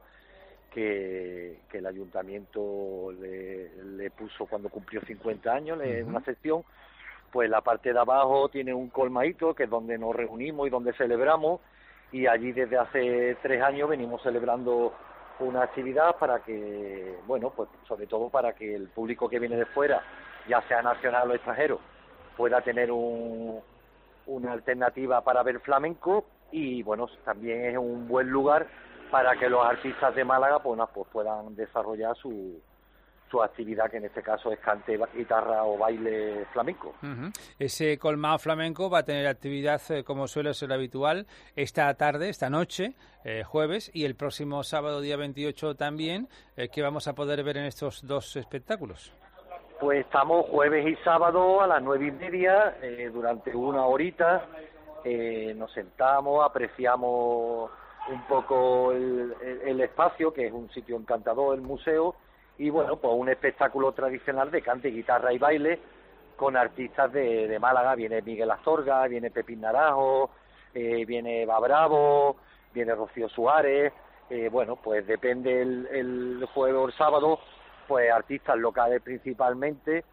que, que el ayuntamiento le, le puso cuando cumplió cincuenta años, le, uh-huh. una sección. Pues la parte de abajo tiene un colmaíto, que es donde nos reunimos y donde celebramos, y allí desde hace tres años venimos celebrando una actividad para que, bueno, pues sobre todo para que el público que viene de fuera, ya sea nacional o extranjero, pueda tener un, una alternativa para ver flamenco, y bueno, también es un buen lugar para que los artistas de Málaga pues, no, pues puedan desarrollar su, su actividad, que en este caso es cante, guitarra o baile flamenco. Uh-huh. Ese colmao flamenco va a tener actividad, eh, como suele ser habitual, esta tarde, esta noche, eh, jueves, y el próximo sábado, día veintiocho también, eh, que vamos a poder ver en estos dos espectáculos. Pues estamos jueves y sábado a las nueve y media, eh, durante una horita, eh, nos sentamos, apreciamos un poco el, el, el espacio, que es un sitio encantador, el museo, y bueno, pues un espectáculo tradicional de cante, guitarra y baile con artistas de, de Málaga. Viene Miguel Astorga, viene Pepín Naranjo, eh, viene Eva Bravo, viene Rocío Suárez, eh, bueno, pues depende el, el jueves o el sábado, pues artistas locales principalmente,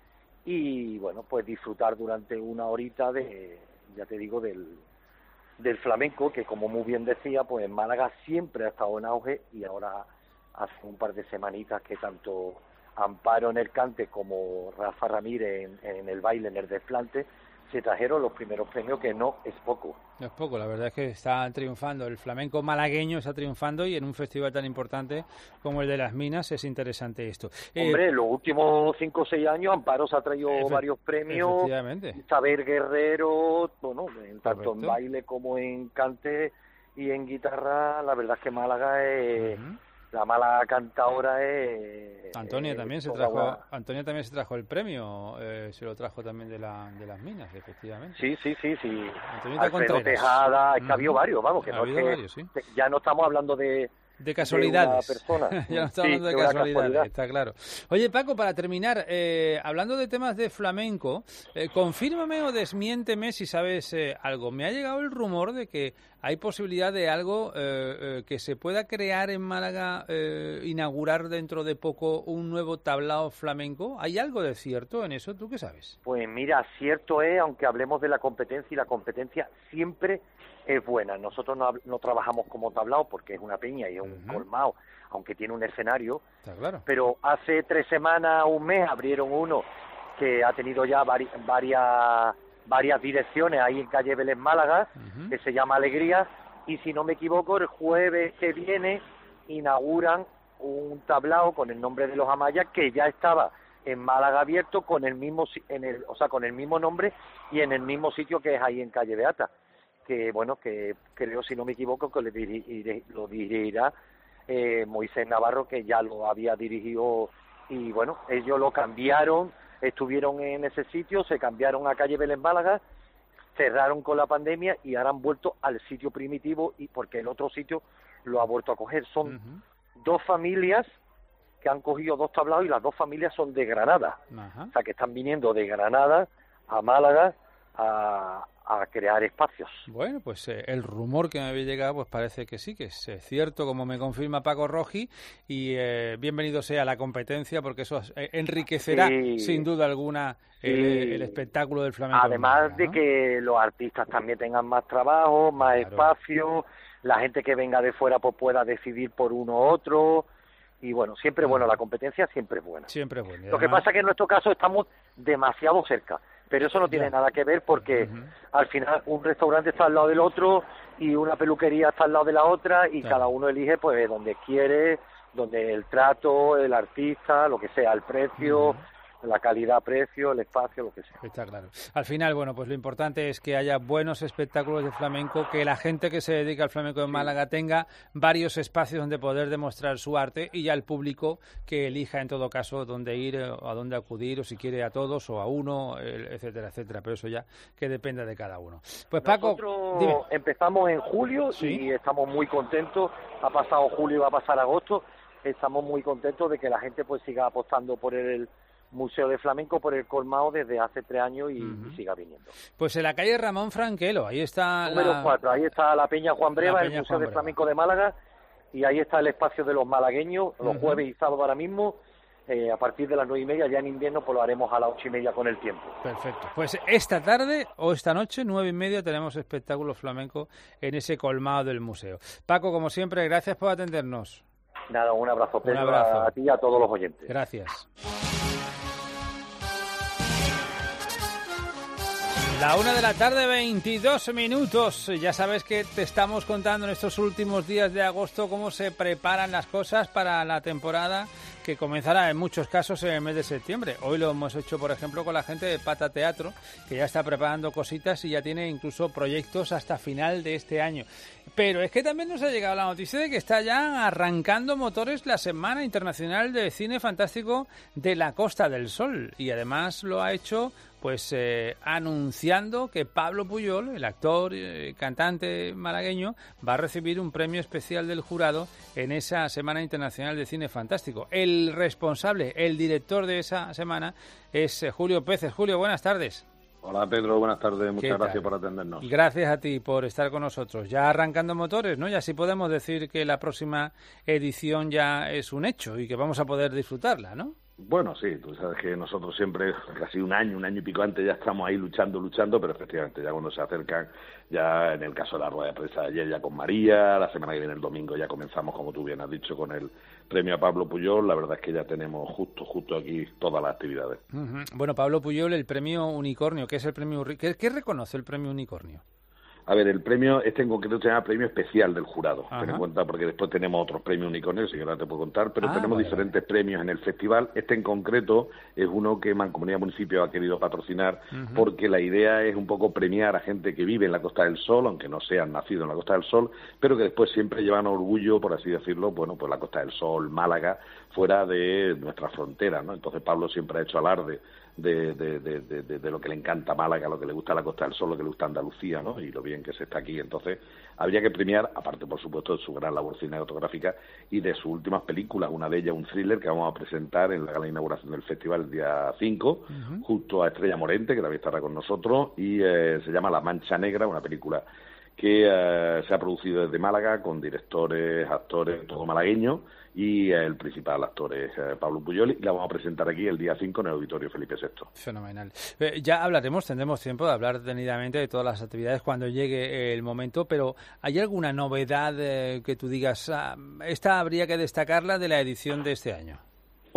y bueno, pues disfrutar durante una horita de, ya te digo, del del flamenco, que como muy bien decía, pues en Málaga siempre ha estado en auge, y ahora hace un par de semanitas que tanto Amparo en el cante como Rafa Ramírez en, en el baile, en el desplante, se trajeron los primeros premios, que no es poco. No es poco, la verdad es que está triunfando, el flamenco malagueño está triunfando, y en un festival tan importante como el de Las Minas es interesante esto. Hombre, eh, en los últimos cinco o seis años Amparo se ha traído efe- varios premios, Saber Guerrero, bueno, en, tanto en baile como en cante y en guitarra. La verdad es que Málaga es... Uh-huh. La Málaga cantadora es... Antonia es también se trajo una... Antonia también se trajo el premio, eh, se lo trajo también de la de Las Minas, efectivamente. Sí, sí, sí, sí. Antonieta Alfredo Contreras. Tejada, es que ha habido varios, vamos, que ha no es que varios, sí. ya no estamos hablando de... De casualidades. De una persona. Ya no estamos sí, hablando de, de casualidades, casualidad. Está claro. Oye, Paco, para terminar, eh, hablando de temas de flamenco, eh, confírmame o desmiénteme si sabes eh, algo. Me ha llegado el rumor de que hay posibilidad de algo eh, eh, que se pueda crear en Málaga, eh, inaugurar dentro de poco un nuevo tablao flamenco. ¿Hay algo de cierto en eso? ¿Tú qué sabes? Pues mira, cierto es, aunque hablemos de la competencia, y la competencia siempre es buena. Nosotros no, no trabajamos como tablao porque es una peña y es un uh-huh. colmao, aunque tiene un escenario. Está claro. Pero hace tres semanas, un mes, abrieron uno que ha tenido ya vari, varias varias direcciones ahí en calle Vélez Málaga, uh-huh. que se llama Alegría, y si no me equivoco el jueves que viene inauguran un tablao con el nombre de los Amayas que ya estaba en Málaga abierto con el mismo en el o sea con el mismo nombre y en el mismo sitio que es ahí en calle Beata, que bueno, que creo, si no me equivoco, que le dirigiré, lo dirigirá eh, Moisés Navarro, que ya lo había dirigido, y bueno, ellos lo cambiaron, estuvieron en ese sitio, se cambiaron a calle Belén Málaga, cerraron con la pandemia y ahora han vuelto al sitio primitivo, y porque el otro sitio lo ha vuelto a coger. Son uh-huh. dos familias que han cogido dos tablaos y las dos familias son de Granada. Ajá. O sea, que están viniendo de Granada a Málaga a, a crear espacios. Bueno, pues eh, el rumor que me había llegado pues parece que sí, que es eh, cierto, como me confirma Paco Roji, y eh, bienvenido sea la competencia, porque eso eh, enriquecerá sí. sin duda alguna sí. el, el espectáculo del flamenco. Además Málaga, de ¿no? que los artistas también tengan más trabajo, más claro. espacio, la gente que venga de fuera pues pueda decidir por uno u otro. Y bueno, siempre bueno, la competencia siempre es buena. Siempre es buena. Lo que pasa es que en nuestro caso estamos demasiado cerca, pero eso no tiene ya. nada que ver porque uh-huh. al final un restaurante está al lado del otro y una peluquería está al lado de la otra y claro. cada uno elige pues donde quiere, donde el trato, el artista, lo que sea, el precio... Uh-huh. la calidad-precio, el espacio, lo que sea. Está claro. Al final, bueno, pues lo importante es que haya buenos espectáculos de flamenco, que la gente que se dedica al flamenco en Málaga sí. tenga varios espacios donde poder demostrar su arte, y ya el público que elija en todo caso dónde ir o a dónde acudir, o si quiere a todos o a uno, etcétera, etcétera. Pero eso ya que depende de cada uno. Pues Paco, nosotros dime. empezamos en julio ¿Sí? y estamos muy contentos. Ha pasado julio y va a pasar agosto. Estamos muy contentos de que la gente pues siga apostando por el Museo de Flamenco, por el colmado desde hace tres años y, uh-huh. y siga viniendo. Pues en la calle Ramón Franquelo, ahí está número la... cuatro, ahí está la Peña Juan Breva, Peña el Museo Juan de Breva. Flamenco de Málaga, y ahí está el espacio de los malagueños, los uh-huh. jueves y sábados ahora mismo, eh, a partir de las nueve y media, ya en invierno pues lo haremos a las ocho y media con el tiempo. Perfecto, pues esta tarde o esta noche, nueve y media, tenemos espectáculo flamenco en ese colmado del museo. Paco, como siempre, gracias por atendernos. Nada, un abrazo, Pedro, un abrazo. A, a ti y a todos los oyentes. Gracias. La una de la tarde, veintidós minutos. Ya sabes que te estamos contando en estos últimos días de agosto cómo se preparan las cosas para la temporada que comenzará en muchos casos en el mes de septiembre. Hoy lo hemos hecho, por ejemplo, con la gente de Pata Teatro, que ya está preparando cositas y ya tiene incluso proyectos hasta final de este año. Pero es que también nos ha llegado la noticia de que está ya arrancando motores la Semana Internacional de Cine Fantástico de la Costa del Sol. Y además lo ha hecho pues eh, anunciando que Pablo Pujol, el actor, eh, cantante malagueño, va a recibir un premio especial del jurado en esa Semana Internacional de Cine Fantástico. El responsable, el director de esa semana es eh, Julio Peces. Julio, buenas tardes. Hola Pedro, buenas tardes, muchas gracias por atendernos. Y gracias a ti por estar con nosotros. Ya arrancando motores, ¿no? Y así podemos decir que la próxima edición ya es un hecho y que vamos a poder disfrutarla, ¿no? Bueno, sí, tú sabes que nosotros siempre, casi un año, un año y pico antes, ya estamos ahí luchando, luchando, pero efectivamente ya cuando se acercan, ya en el caso de la rueda de prensa de ayer ya con María, la semana que viene el domingo ya comenzamos, como tú bien has dicho, con el premio a Pablo Pujol. La verdad es que ya tenemos justo, justo aquí todas las actividades. Uh-huh. Bueno, Pablo Pujol, el premio Unicornio, ¿qué es el premio? ¿Qué, qué reconoce el premio Unicornio? A ver, el premio, este en concreto se llama premio especial del jurado. Ajá. Ten en cuenta, porque después tenemos otros premios unicornios, si que ahora te puedo contar, pero ah, tenemos vale, diferentes vale. premios en el festival. Este en concreto es uno que Mancomunidad Municipio ha querido patrocinar, uh-huh. porque la idea es un poco premiar a gente que vive en la Costa del Sol, aunque no sean nacidos en la Costa del Sol, pero que después siempre llevan orgullo, por así decirlo, bueno, pues la Costa del Sol, Málaga, fuera de nuestra frontera, ¿no? Entonces Pablo siempre ha hecho alarde De, de, de, de, de lo que le encanta Málaga, lo que le gusta la Costa del Sol, lo que le gusta Andalucía, ¿no? Y lo bien que se está aquí. Entonces, habría que premiar, aparte, por supuesto, de su gran labor cinematográfica y de sus últimas películas, una de ellas, un thriller que vamos a presentar en la gala de inauguración del festival el día cinco, uh-huh. junto a Estrella Morente, que también estará con nosotros, y eh, se llama La Mancha Negra, una película que eh, se ha producido desde Málaga, con directores, actores, todo malagueño, y el principal actor es eh, Pablo Pujol, y la vamos a presentar aquí el día cinco en el Auditorio Felipe sexto. Fenomenal. Eh, ya hablaremos, tendremos tiempo de hablar detenidamente de todas las actividades cuando llegue el momento, pero ¿hay alguna novedad eh, que tú digas, ah, esta habría que destacarla de la edición de este año?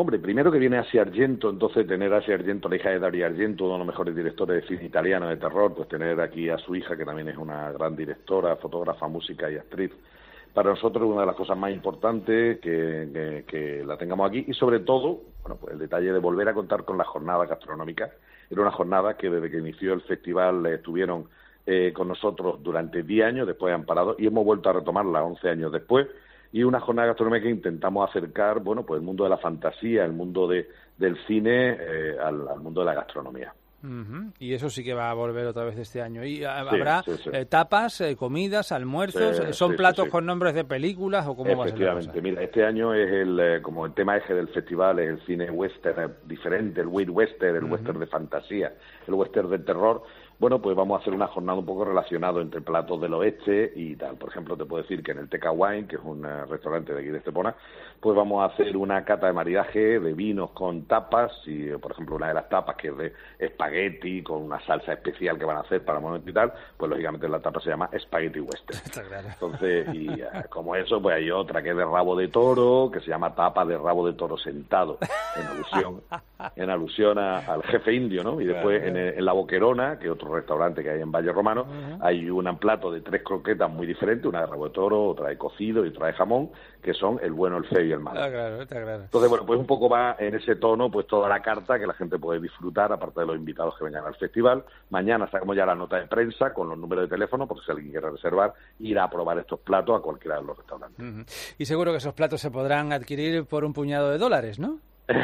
Hombre, primero que viene Asia Argento, entonces tener a Asia Argento, la hija de Dario Argento, uno de los mejores directores de cine italiano de terror, pues tener aquí a su hija, que también es una gran directora, fotógrafa, música y actriz, para nosotros es una de las cosas más importantes que, que, que la tengamos aquí, y sobre todo, bueno, pues el detalle de volver a contar con la jornada gastronómica. Era una jornada que desde que inició el festival eh, estuvieron eh, con nosotros durante diez años, después han parado, y hemos vuelto a retomarla once años después, y una jornada gastronómica que intentamos acercar, bueno, pues el mundo de la fantasía, el mundo de, del cine, eh, al, al mundo de la gastronomía. Uh-huh. Y eso sí que va a volver otra vez este año. ¿Y habrá sí, sí, sí. Eh, tapas, eh, comidas, almuerzos? Sí, ¿Son sí, platos sí, sí. con nombres de películas o cómo va a ser la cosa? Efectivamente. Mira, este año es el eh, como el tema eje del festival es el cine western diferente, el weird western, el uh-huh. western de fantasía, el western de terror. Bueno, pues vamos a hacer una jornada un poco relacionada entre platos del oeste y tal. Por ejemplo, te puedo decir que en el Teca Wine, que es un uh, restaurante de aquí de Estepona, pues vamos a hacer una cata de maridaje de vinos con tapas y, por ejemplo, una de las tapas que es de espagueti con una salsa especial que van a hacer para el momento y tal, pues lógicamente la tapa se llama Spaghetti Western. Está claro. Entonces, y uh, como eso, pues hay otra que es de rabo de toro, que se llama tapa de rabo de toro sentado, en alusión, en alusión a, al jefe indio, ¿no? Y después en, en La Boquerona, que es otro restaurante que hay en Valle Romano, uh-huh. hay un plato de tres croquetas muy diferentes, una de rabo de toro, otra de cocido y otra de jamón, que son el bueno, el feo y el malo. Está claro, está claro. Entonces, bueno, pues un poco va en ese tono, pues toda la carta que la gente puede disfrutar, aparte de los invitados que vengan al festival. Mañana sacamos ya la nota de prensa con los números de teléfono, porque si alguien quiere reservar, irá a probar estos platos a cualquiera de los restaurantes. Uh-huh. Y seguro que esos platos se podrán adquirir por un puñado de dólares, ¿no?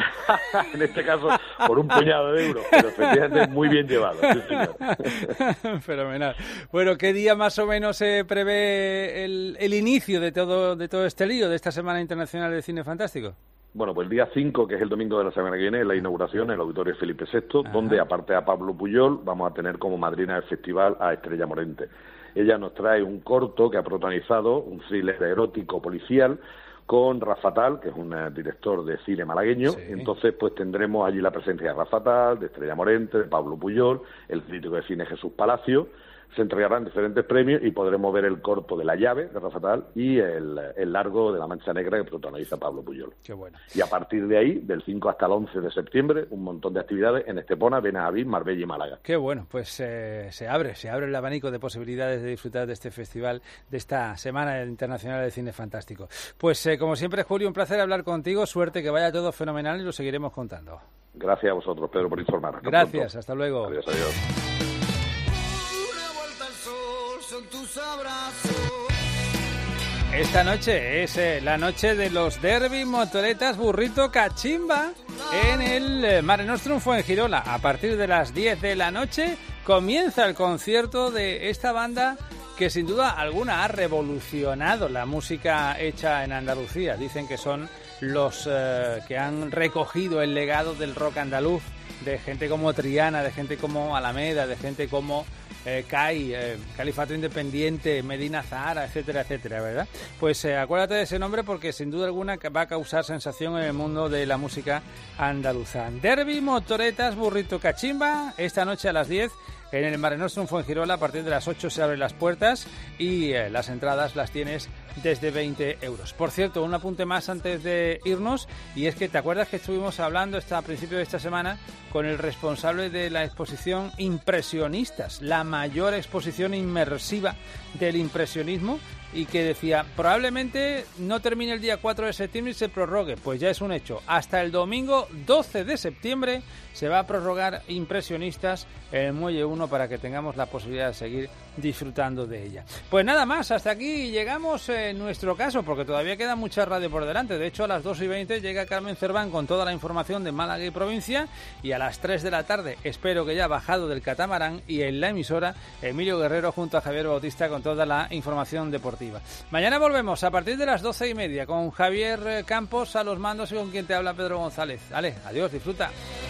En este caso, por un puñado de euros, pero efectivamente muy bien llevado. Sí, señor. Fenomenal. Bueno, ¿qué día más o menos se prevé el, el inicio de todo, de todo este lío, de esta Semana Internacional de Cine Fantástico? Bueno, pues el día cinco, que es el domingo de la semana que viene, es la inauguración en el Auditorio Felipe sexto, Ajá. donde, aparte de a Pablo Puyol, vamos a tener como madrina del festival a Estrella Morente. Ella nos trae un corto que ha protagonizado, un thriller erótico policial, con Rafatal, que es un uh, director de cine malagueño. Sí. Entonces, pues tendremos allí la presencia de Rafatal, de Estrella Morente, de Pablo Puyol, el crítico de cine Jesús Palacio. Se entregarán diferentes premios y podremos ver el corto de La llave, de Rafatal, y el, el largo de La mancha negra que protagoniza Pablo Puyol. Qué bueno. Y a partir de ahí, del cinco hasta el once de septiembre, un montón de actividades en Estepona, Benahavís, Marbella y Málaga. Qué bueno, pues eh, se abre, se abre el abanico de posibilidades de disfrutar de este festival, de esta Semana Internacional de Cine Fantástico. Pues eh, como siempre, Julio, un placer hablar contigo, suerte, que vaya todo fenomenal y lo seguiremos contando. Gracias a vosotros, Pedro, por informar. Hasta Gracias, pronto. Hasta luego. Adiós, adiós. Tus abrazos. Esta noche es eh, la noche de los derbi, motoretas, burrito, cachimba en el eh, Mare Nostrum Fuengirola. A partir de las diez de la noche comienza el concierto de esta banda que sin duda alguna ha revolucionado la música hecha en Andalucía. Dicen que son los eh, que han recogido el legado del rock andaluz, de gente como Triana, de gente como Alameda, de gente como Eh, C A I, eh, Califato Independiente, Medina Zahara, etcétera, etcétera, ¿verdad? Pues eh, acuérdate de ese nombre porque sin duda alguna va a causar sensación en el mundo de la música andaluza. Derbi, motoretas, burrito, cachimba, esta noche a las diez en el Mare Nostrum Fuengirola. A partir de las ocho se abren las puertas y eh, las entradas las tienes desde veinte euros. Por cierto, un apunte más antes de irnos, y es que te acuerdas que estuvimos hablando hasta a principio de esta semana con el responsable de la exposición Impresionistas, la mayor exposición inmersiva del impresionismo, y que decía, probablemente no termine el día cuatro de septiembre y se prorrogue. Pues ya es un hecho. Hasta el domingo doce de septiembre se va a prorrogar Impresionistas en el Muelle uno para que tengamos la posibilidad de seguir disfrutando de ella. Pues nada más, hasta aquí llegamos en nuestro caso, porque todavía queda mucha radio por delante. De hecho, a las dos y veinte llega Carmen Cerván con toda la información de Málaga y provincia, y a las tres de la tarde, espero que ya bajado del catamarán, y en la emisora, Emilio Guerrero junto a Javier Bautista con toda la información deportiva. Mañana volvemos a partir de las doce y media con Javier Campos a los mandos y con quien te habla Pedro González. Vale, adiós, disfruta.